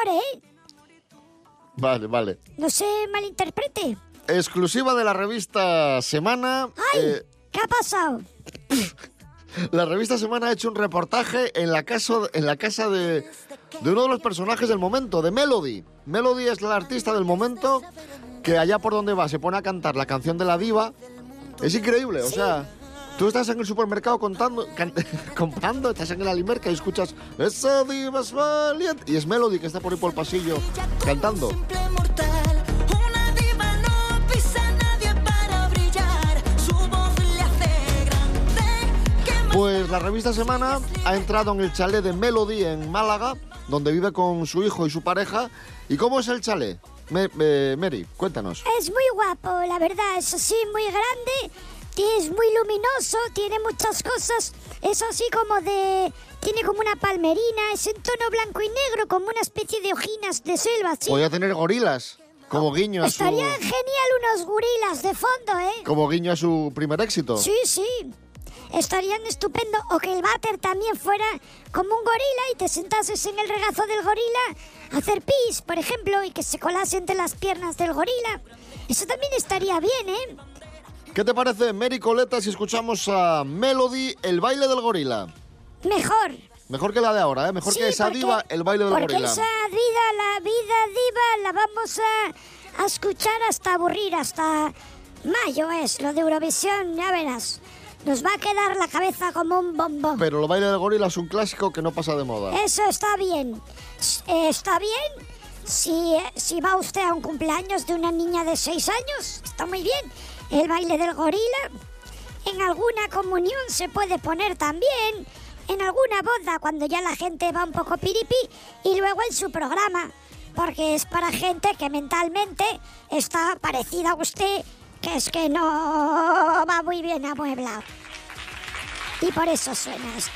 Vale. No se malinterprete. Exclusiva de la revista Semana. ¡Ay! ¿Qué ha pasado? La revista Semana ha hecho un reportaje en la casa de uno de los personajes del momento, de Melody. Melody es la artista del momento que allá por donde va se pone a cantar la canción de la diva. Es increíble, o sea, tú estás en el supermercado comprando, estás en el Alimerca y escuchas esa diva es valiente y es Melody que está por ahí por el pasillo cantando. Pues la revista Semana ha entrado en el chalet de Melody en Málaga, donde vive con su hijo y su pareja. ¿Y cómo es el chalet? Mary, cuéntanos. Es muy guapo, la verdad, es así, muy grande, es muy luminoso, tiene muchas cosas, es así tiene como una palmerina, es en tono blanco y negro, como una especie de hojinas de selva, ¿sí? Podría tener gorilas, como guiño a su... Estaría genial unos gorilas de fondo, Como guiño a su primer éxito. Sí. Estarían estupendo. O que el váter también fuera como un gorila y te sentases en el regazo del gorila a hacer pis, por ejemplo, y que se colase entre las piernas del gorila. Eso también estaría bien, ¿Qué te parece, Mary Coleta, si escuchamos a Melody, el baile del gorila? Mejor que la de ahora, Mejor que esa diva, el baile del gorila. Porque esa la vida diva, la vamos a escuchar hasta aburrir, hasta mayo es lo de Eurovisión, ya verás. Nos va a quedar la cabeza como un bombón. Pero el baile del gorila es un clásico que no pasa de moda. Eso está bien. Está bien si va usted a un cumpleaños de una niña de 6 años. Está muy bien. El baile del gorila. En alguna comunión se puede poner también. En alguna boda, cuando ya la gente va un poco piripi. Y luego en su programa. Porque es para gente que mentalmente está parecida a usted, que es que no va muy bien amueblado. Y por eso suena esto.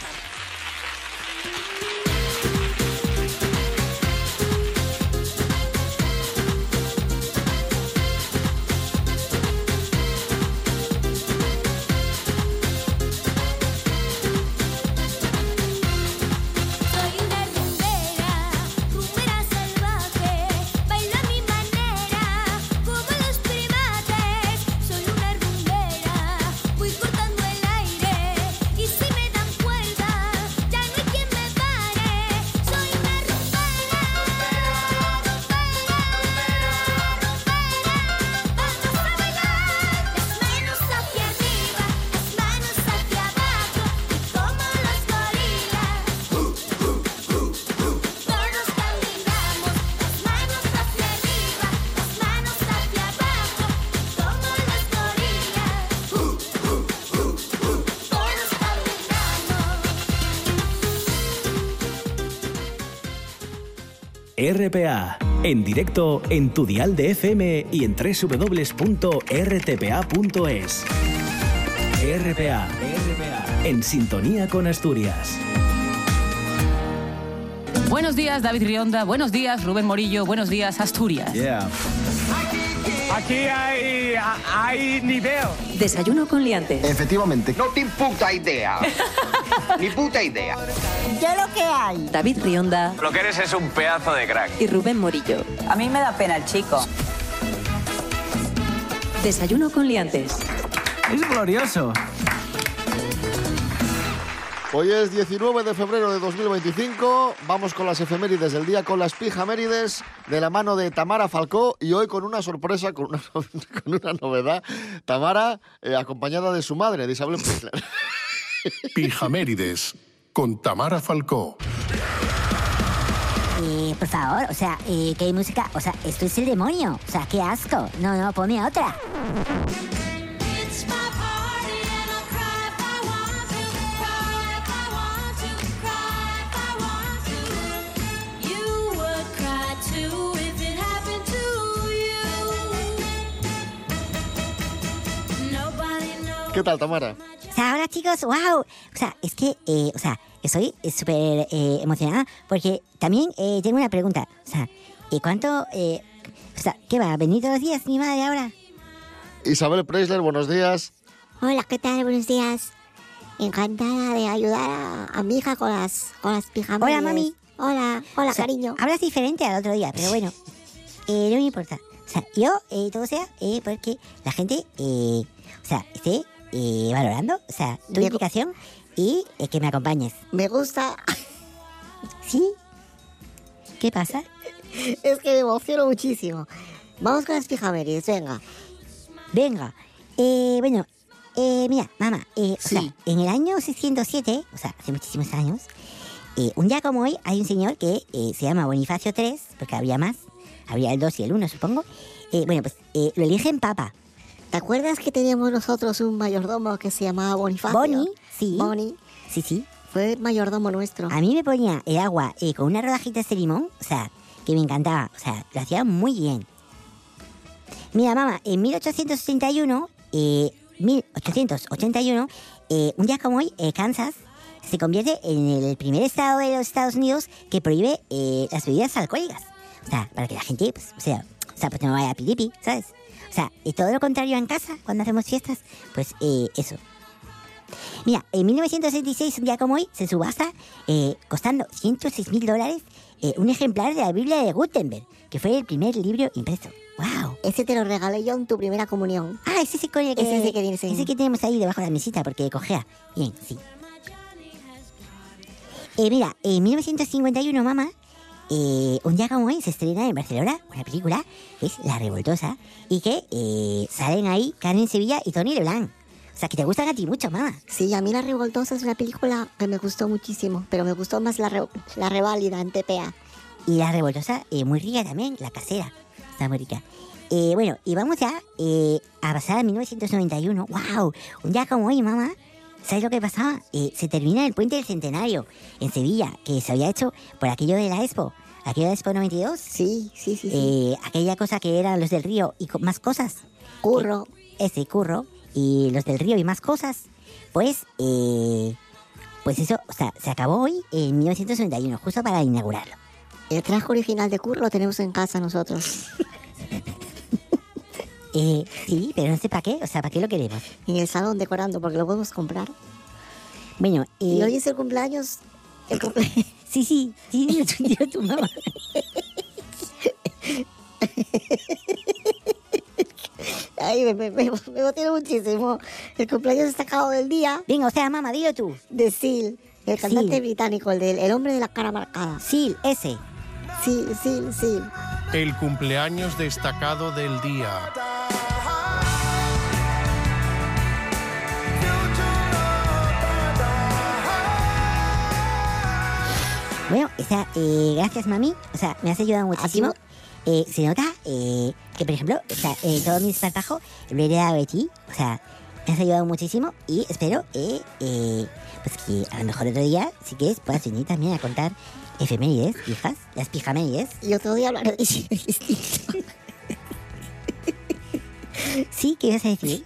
Soy una rumbera salvaje. RPA, en directo en tu dial de FM y en www.rtpa.es. RPA, en sintonía con Asturias. Buenos días, David Rionda. Buenos días, Rubén Morillo. Buenos días, Asturias. Yeah. Aquí hay nivel. Desayuno con liantes. Efectivamente. No tiene puta idea. Ni puta idea. Ya lo que hay. David Rionda. Lo que eres es un pedazo de crack. Y Rubén Morillo. A mí me da pena el chico. Desayuno con liantes. Es glorioso. Hoy es 19 de febrero de 2025, vamos con las efemérides del día, con las pijamérides de la mano de Tamara Falcó y hoy con una sorpresa, con una novedad. Tamara, acompañada de su madre, de Isabel Preisler. Pijamérides, con Tamara Falcó. Por favor, o sea, ¿qué música? O sea, esto es el demonio. O sea, qué asco. No, ponme otra. ¿Qué tal, Tamara? O sea, hola chicos, wow. O sea, es que, estoy súper emocionada porque también tengo una pregunta. O sea, ¿cuánto, qué va a venir todos los días mi madre ahora? Isabel Preisler, buenos días. Hola, ¿qué tal? Buenos días. Encantada de ayudar a mi hija con las pijamas. Hola, mami. Hola, O sea, cariño. Hablas diferente al otro día, pero bueno, no me importa. O sea, yo, todo sea porque la gente, esté valorando, o sea, tu implicación y que me acompañes. Me gusta. ¿Sí? ¿Qué pasa? Es que me emociono muchísimo. Vamos con las pijamérides, venga. Venga. Mira, mamá, sea, en el año 607, o sea, hace muchísimos años, un día como hoy hay un señor que se llama Bonifacio III, porque habría más, habría el 2 y el 1, supongo. Lo eligen papa. ¿Te acuerdas que teníamos nosotros un mayordomo que se llamaba Bonifacio? Boni, sí. Boni. Sí. Fue el mayordomo nuestro. A mí me ponía el agua con unas rodajitas de limón, o sea, que me encantaba. O sea, lo hacía muy bien. Mira, mamá, en 1881, un día como hoy, Kansas se convierte en el primer estado de los Estados Unidos que prohíbe las bebidas alcohólicas. O sea, para que la gente, pues no vaya a piripi, ¿sabes? O sea, todo lo contrario en casa, cuando hacemos fiestas, pues eso. Mira, en 1966, un día como hoy, se subasta, costando $106,000, un ejemplar de la Biblia de Gutenberg, que fue el primer libro impreso. ¡Wow! Ese te lo regalé yo en tu primera comunión. Ah, ese sí que tienes ahí. Ese que tenemos ahí debajo de la mesita, porque cojea. Bien, sí. Mira, en 1951, mamá, un día como hoy se estrena en Barcelona una película que es La Revoltosa y que salen ahí Carmen Sevilla y Tony Leblanc. O sea, que te gustan a ti mucho, mamá. Sí, a mí La Revoltosa es una película que me gustó muchísimo, pero me gustó más La Reválida en TPA. Y La Revoltosa, muy rica también, la casera. Está muy rica. Y vamos ya a pasar a 1991. ¡Wow! Un día como hoy, mamá, ¿sabes lo que pasaba? Se termina el Puente del Centenario en Sevilla, que se había hecho por aquello de la Expo. ¿Aquello de la Expo 92? Sí. Aquella cosa que eran los del Río y más cosas. Curro. Ese Curro y los del Río y más cosas. Pues eso, o sea, se acabó hoy en 1991, justo para inaugurarlo. El traje original de Curro lo tenemos en casa nosotros. Sí, pero no sé para qué. O sea, ¿para qué lo queremos? En el salón decorando, porque lo podemos comprar. Bueno, y hoy es el cumpleaños. Sí, dilo tu mamá. Ay, me emociono muchísimo. El cumpleaños destacado del día. Venga, o sea, mamá, dilo tú. De Seal, el cantante británico, el hombre de la cara marcada. Seal, ese. Seal. El cumpleaños destacado del día. Bueno, gracias, mami. O sea, me has ayudado muchísimo. Se nota que, por ejemplo, todo mi desparpajo lo he heredado de ti. O sea, me has ayudado muchísimo y espero pues que a lo mejor otro día, si quieres, puedas venir también a contar Efemérides, hijas, las pijamérides. Y otro día hablaré de eso. Sí, ¿qué ibas a decir?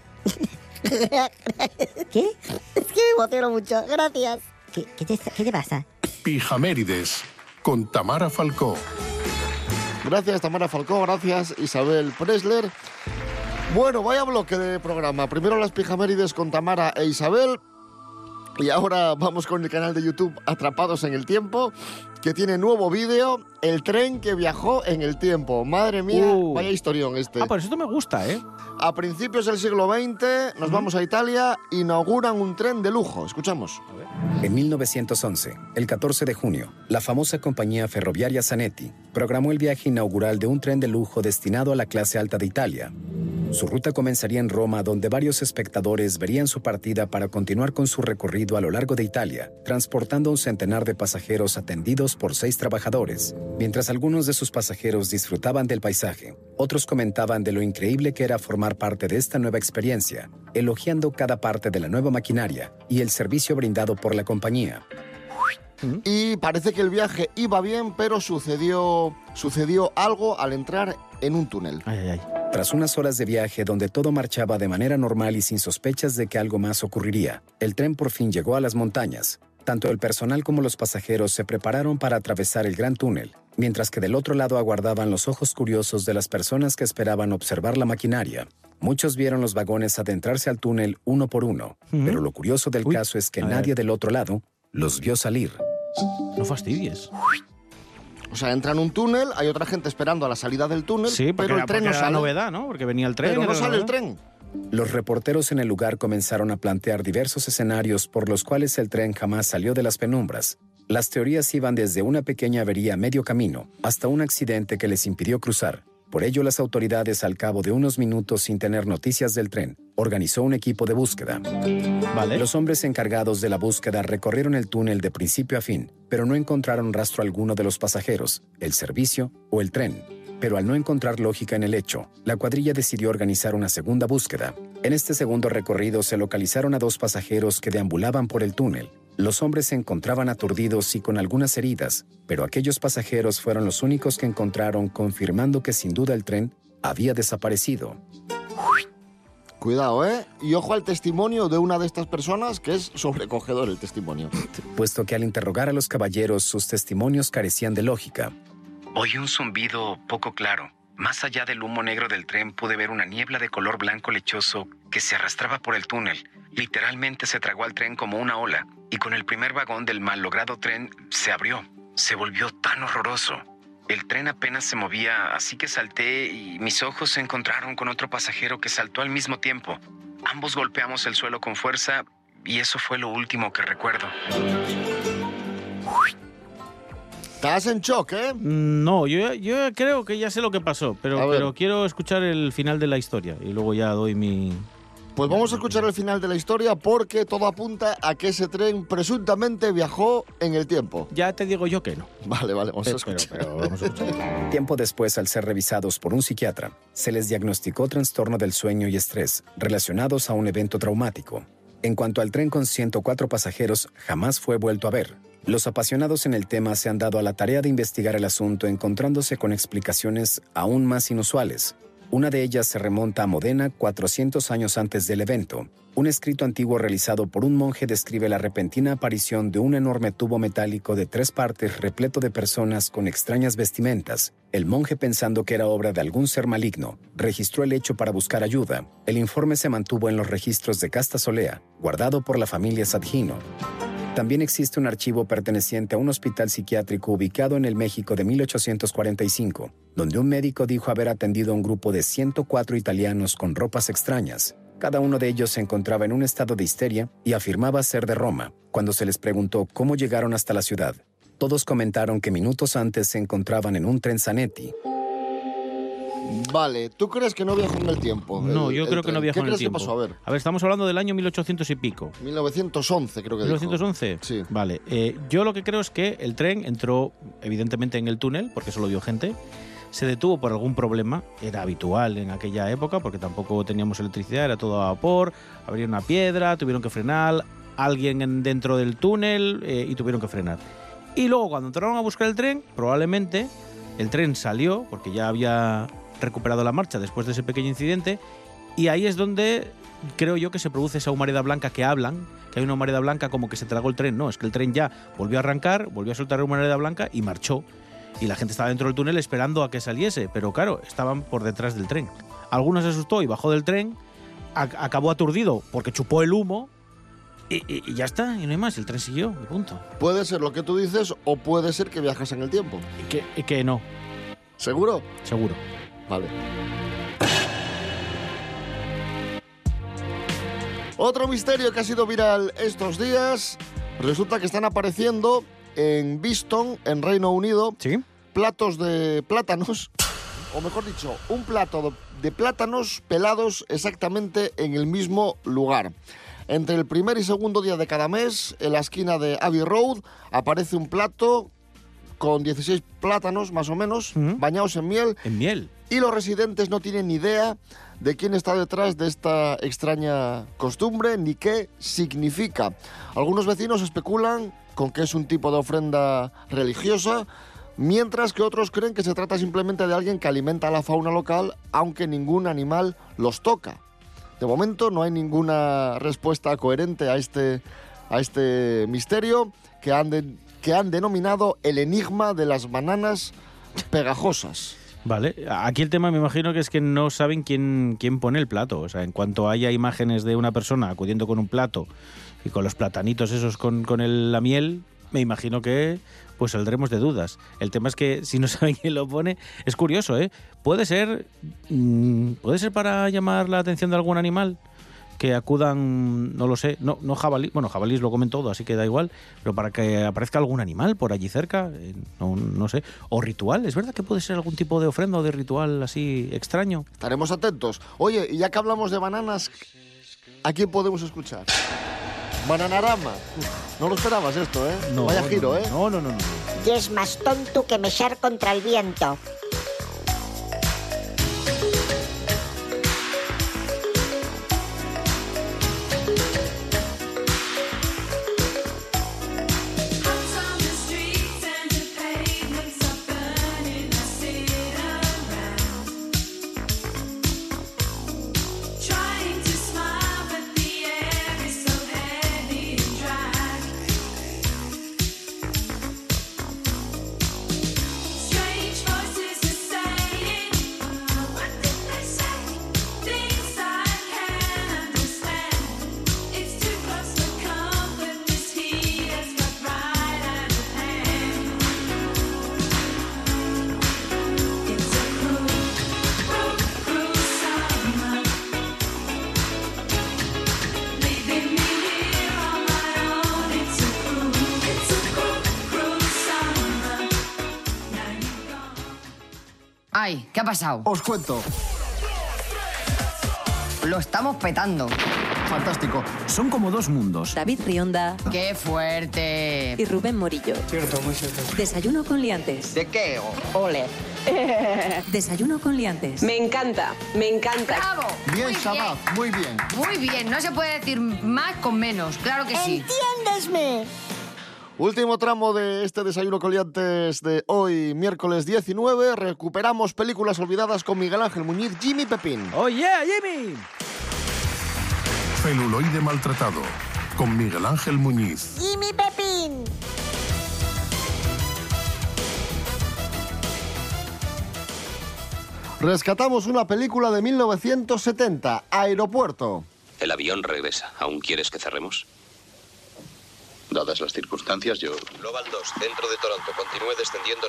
¿Qué? Es que me emociono mucho. Gracias. ¿Qué te pasa? Pijamérides, con Tamara Falcó. Gracias, Tamara Falcó. Gracias, Isabel Presler. Bueno, vaya bloque de programa. Primero las pijamérides con Tamara e Isabel. Y ahora vamos con el canal de YouTube Atrapados en el Tiempo, que tiene nuevo vídeo, el tren que viajó en el tiempo. Madre mía, vaya historión este. Por eso me gusta, ¿eh? A principios del siglo XX, nos vamos a Italia, inauguran un tren de lujo. Escuchamos. En 1911, el 14 de junio, la famosa compañía ferroviaria Zanetti programó el viaje inaugural de un tren de lujo destinado a la clase alta de Italia. Su ruta comenzaría en Roma, donde varios espectadores verían su partida para continuar con su recorrido a lo largo de Italia, transportando un centenar de pasajeros atendidos por 6 trabajadores. Mientras algunos de sus pasajeros disfrutaban del paisaje, otros comentaban de lo increíble que era formar parte de esta nueva experiencia, elogiando cada parte de la nueva maquinaria y el servicio brindado por la compañía. Y parece que el viaje iba bien, pero sucedió algo al entrar en un túnel. Tras unas horas de viaje donde todo marchaba de manera normal y sin sospechas de que algo más ocurriría, el tren por fin llegó a las montañas. Tanto el personal como los pasajeros se prepararon para atravesar el gran túnel, mientras que del otro lado aguardaban los ojos curiosos de las personas que esperaban observar la maquinaria. Muchos vieron los vagones adentrarse al túnel uno por uno, pero lo curioso del caso es que nadie del otro lado los vio salir. No fastidies. O sea, entra en un túnel, hay otra gente esperando a la salida del túnel, sí, pero el tren no sale. Novedad, ¿no? Porque venía el tren. Pero no sale el tren. Los reporteros en el lugar comenzaron a plantear diversos escenarios por los cuales el tren jamás salió de las penumbras. Las teorías iban desde una pequeña avería a medio camino hasta un accidente que les impidió cruzar. Por ello, las autoridades, al cabo de unos minutos sin tener noticias del tren, organizó un equipo de búsqueda. Los hombres encargados de la búsqueda recorrieron el túnel de principio a fin, pero no encontraron rastro alguno de los pasajeros, el servicio o el tren. Pero al no encontrar lógica en el hecho, la cuadrilla decidió organizar una segunda búsqueda. En este segundo recorrido se localizaron a 2 pasajeros que deambulaban por el túnel. Los hombres se encontraban aturdidos y con algunas heridas, pero aquellos pasajeros fueron los únicos que encontraron, confirmando que sin duda el tren había desaparecido. Cuidado, ¿eh? Y ojo al testimonio de una de estas personas, que es sobrecogedor el testimonio. Puesto que al interrogar a los caballeros, sus testimonios carecían de lógica. Oí un zumbido poco claro. Más allá del humo negro del tren pude ver una niebla de color blanco lechoso que se arrastraba por el túnel. Literalmente se tragó al tren como una ola, y con el primer vagón del mal logrado tren se abrió. Se volvió tan horroroso. El tren apenas se movía, así que salté y mis ojos se encontraron con otro pasajero que saltó al mismo tiempo. Ambos golpeamos el suelo con fuerza y eso fue lo último que recuerdo. ¿Estás en shock, eh? No, yo creo que ya sé lo que pasó, pero quiero escuchar el final de la historia y luego ya doy mi... Pues vamos a escuchar el final de la historia porque todo apunta a que ese tren presuntamente viajó en el tiempo. Ya te digo yo que no. Vale, vamos a escuchar. Pero vamos a escuchar. Tiempo después, al ser revisados por un psiquiatra, se les diagnosticó trastorno del sueño y estrés relacionados a un evento traumático. En cuanto al tren con 104 pasajeros, jamás fue vuelto a ver. Los apasionados en el tema se han dado a la tarea de investigar el asunto, encontrándose con explicaciones aún más inusuales. Una de ellas se remonta a Modena 400 años antes del evento. Un escrito antiguo realizado por un monje describe la repentina aparición de un enorme tubo metálico de 3 partes repleto de personas con extrañas vestimentas. El monje, pensando que era obra de algún ser maligno, registró el hecho para buscar ayuda. El informe se mantuvo en los registros de Casta Solea, guardado por la familia Sadgino. También existe un archivo perteneciente a un hospital psiquiátrico ubicado en el México de 1845, donde un médico dijo haber atendido a un grupo de 104 italianos con ropas extrañas. Cada uno de ellos se encontraba en un estado de histeria y afirmaba ser de Roma. Cuando se les preguntó cómo llegaron hasta la ciudad, todos comentaron que minutos antes se encontraban en un tren Zanetti. Vale, ¿tú crees que no viajó en el tiempo? No, yo creo que no viajó en el tiempo. ¿Qué crees que pasó? A ver, estamos hablando del año 1800 y pico. 1911 creo que dijo. ¿1911? Sí. Vale, yo lo que creo es que el tren entró evidentemente en el túnel, porque solo vio gente, se detuvo por algún problema, era habitual en aquella época, porque tampoco teníamos electricidad, era todo a vapor, habría una piedra, tuvieron que frenar, alguien dentro del túnel y tuvieron que frenar. Y luego cuando entraron a buscar el tren, probablemente el tren salió, porque ya había recuperado la marcha después de ese pequeño incidente, y ahí es donde creo yo que se produce esa humareda blanca que hablan, que hay una humareda blanca como que se tragó el tren. No, es que el tren ya volvió a arrancar, volvió a soltar la humareda blanca y marchó. Y la gente estaba dentro del túnel esperando a que saliese, pero claro, estaban por detrás del tren. Algunos se asustó y bajó del tren, acabó aturdido porque chupó el humo y ya está, y no hay más, el tren siguió, y punto. Puede ser lo que tú dices o puede ser que viajas en el tiempo. Que no. ¿Seguro? Seguro. Vale. Otro misterio que ha sido viral estos días. Resulta que están apareciendo en Beeston, en Reino Unido, platos de plátanos, o mejor dicho, un plato de plátanos pelados exactamente en el mismo lugar. Entre el primer y segundo día de cada mes, en la esquina de Abbey Road, aparece un plato con 16 plátanos, más o menos, bañados en miel. ¿En miel? Y los residentes no tienen ni idea de quién está detrás de esta extraña costumbre ni qué significa. Algunos vecinos especulan con que es un tipo de ofrenda religiosa, mientras que otros creen que se trata simplemente de alguien que alimenta a la fauna local, aunque ningún animal los toca. De momento no hay ninguna respuesta coherente a este misterio que han denominado el enigma de las bananas pegajosas. Vale, aquí el tema me imagino que es que no saben quién pone el plato. O sea, en cuanto haya imágenes de una persona acudiendo con un plato y con los platanitos esos con la miel, me imagino que pues saldremos de dudas. El tema es que si no saben quién lo pone, es curioso, ¿eh? Puede ser para llamar la atención de algún animal, que acudan, no lo sé, no jabalí, bueno, jabalís lo comen todo, así que da igual, pero para que aparezca algún animal por allí cerca, no sé, o ritual, ¿es verdad que puede ser algún tipo de ofrenda o de ritual así extraño? Estaremos atentos. Oye, y ya que hablamos de bananas, ¿a quién podemos escuchar? Bananarama. No lo esperabas esto, ¿eh? No, vaya giro, ¿eh? No. Y es más tonto que mechar contra el viento. Ay, ¿qué ha pasado? Os cuento. Lo estamos petando. Fantástico. Son como dos mundos. David Rionda. ¡Qué fuerte! Y Rubén Morillo. Cierto, muy cierto. Desayuno con liantes. ¿De qué? Ole. Desayuno con liantes. Me encanta, me encanta. ¡Bravo! Bien, Shabbat, muy bien. Muy bien, no se puede decir más con menos, claro que sí. ¡Entiéndesme! Último tramo de este Desayuno con Liantes de hoy, miércoles 19. Recuperamos películas olvidadas con Miguel Ángel Muñiz, Jimmy Pepín. ¡Oh, yeah, Jimmy! Celuloide maltratado, con Miguel Ángel Muñiz. ¡Jimmy Pepín! Rescatamos una película de 1970, Aeropuerto. El avión regresa. ¿Aún quieres que cerremos? Dadas las circunstancias, yo... Global 2, centro de Toronto. Continúe descendiendo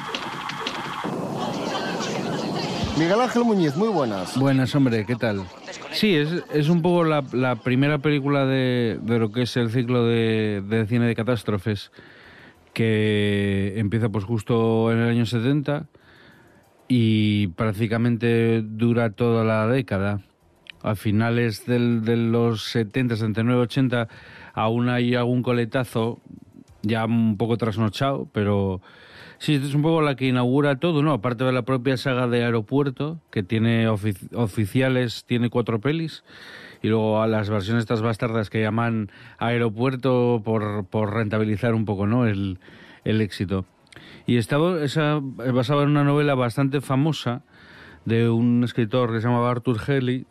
lentamente. Miguel Ángel Muñiz, muy buenas. Buenas, hombre, ¿qué tal? Sí, es un poco la primera película de lo que es el ciclo de cine de catástrofes, que empieza pues justo en el año 70 y prácticamente dura toda la década. A finales de los 70, 79, 80... aún hay algún coletazo, ya un poco trasnochado, pero sí, es un poco la que inaugura todo, ¿no? Aparte de la propia saga de Aeropuerto, que tiene oficiales, tiene 4 pelis, y luego a las versiones estas bastardas que llaman Aeropuerto por rentabilizar un poco, ¿no? El el éxito. Y esa basada en una novela bastante famosa de un escritor que se llamaba Arthur Haley.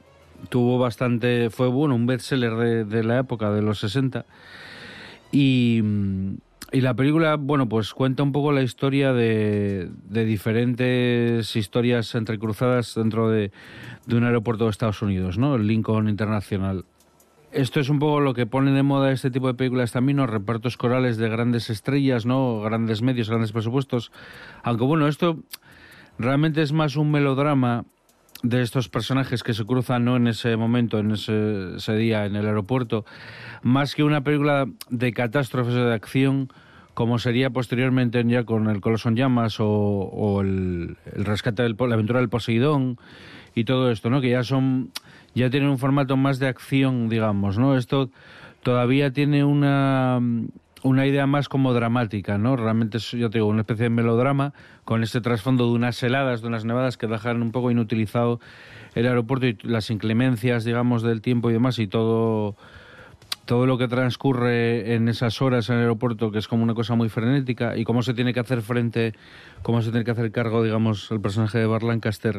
Fue un bestseller de la época, de los 60. Y la película, pues cuenta un poco la historia de diferentes historias entrecruzadas dentro de un aeropuerto de Estados Unidos, ¿no? El Lincoln International. Esto es un poco lo que pone de moda este tipo de películas también, los repartos corales de grandes estrellas, ¿no? Grandes medios, grandes presupuestos. Aunque esto realmente es más un melodrama de estos personajes que se cruzan, ¿no? En ese momento, en ese día en el aeropuerto, más que una película de catástrofes o de acción, como sería posteriormente ya con El Coloso en Llamas o el rescate la aventura del Poseidón y todo esto, ¿no? Que ya tienen un formato más de acción, digamos, ¿no? Esto todavía tiene una idea más como dramática, ¿no? Realmente es, yo te digo, una especie de melodrama con este trasfondo de unas heladas, de unas nevadas que dejan un poco inutilizado el aeropuerto y las inclemencias, digamos, del tiempo y demás, y todo lo que transcurre en esas horas en el aeropuerto, que es como una cosa muy frenética, y cómo se tiene que hacer cargo, digamos, el personaje de Burt Lancaster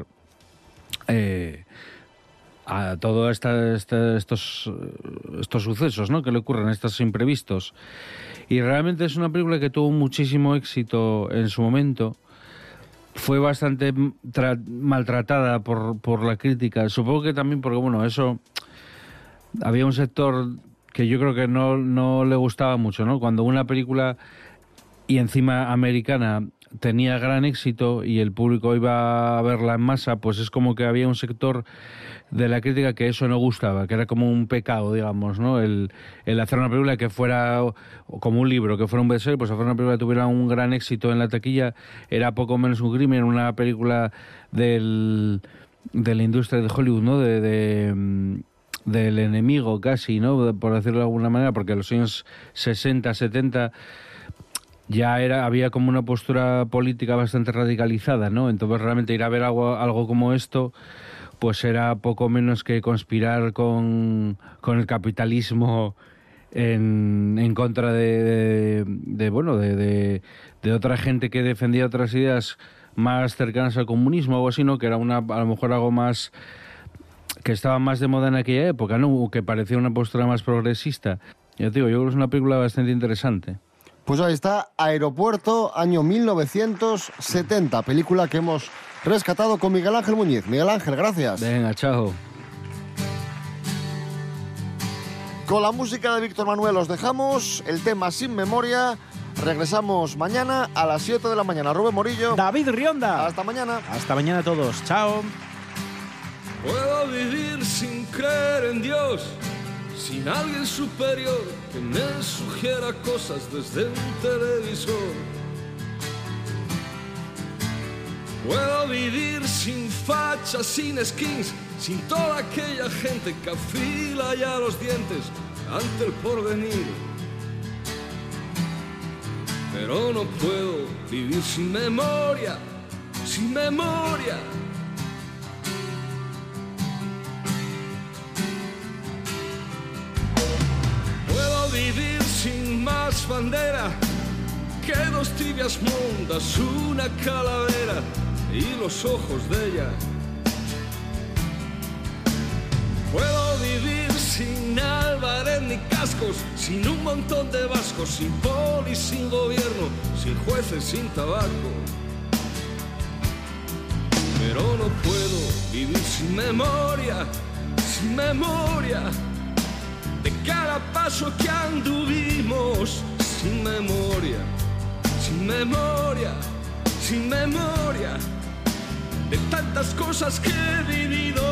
a todos estos sucesos, ¿no? Que le ocurren, estos imprevistos. Y realmente es una película que tuvo muchísimo éxito en su momento. Fue bastante maltratada por la crítica. Supongo que también porque, eso... Había un sector que yo creo que no le gustaba mucho, ¿no? Cuando una película, y encima americana, tenía gran éxito y el público iba a verla en masa, pues es como que había un sector de la crítica que eso no gustaba, que era como un pecado, digamos, ¿no? El hacer una película que fuera como un libro, que fuera un bestseller, pues hacer una película que tuviera un gran éxito en la taquilla era poco menos un crimen. Una película de la industria de Hollywood, ¿no? Del enemigo casi, ¿no? Por decirlo de alguna manera, porque en los años 60, 70 ya había como una postura política bastante radicalizada, ¿no? Entonces realmente ir a ver algo como esto pues era poco menos que conspirar con el capitalismo en contra de otra gente que defendía otras ideas más cercanas al comunismo o algo así, ¿no? Que era a lo mejor algo más que estaba más de moda en aquella época, ¿no? Que parecía una postura más progresista. Ya te digo, yo creo que es una película bastante interesante. Pues ahí está, Aeropuerto, año 1970, película que hemos rescatado con Miguel Ángel Muñiz. Miguel Ángel, gracias. Venga, chao. Con la música de Víctor Manuel os dejamos el tema Sin Memoria. Regresamos mañana a las 7 de la mañana. Rubén Morillo. David Rionda. Hasta mañana. Hasta mañana a todos. Chao. Puedo vivir sin creer en Dios, sin alguien superior que me sugiera cosas desde un televisor. Puedo vivir sin fachas, sin skins, sin toda aquella gente que afila ya los dientes ante el porvenir. Pero no puedo vivir sin memoria, sin memoria. Puedo vivir sin más bandera que dos tibias mundas, una calavera y los ojos de ella. Puedo vivir sin Álvarez ni cascos, sin un montón de vascos, sin poli, sin gobierno, sin jueces, sin tabaco. Pero no puedo vivir sin memoria, sin memoria de cada paso que anduvimos, sin memoria, sin memoria, sin memoria de tantas cosas que he vivido.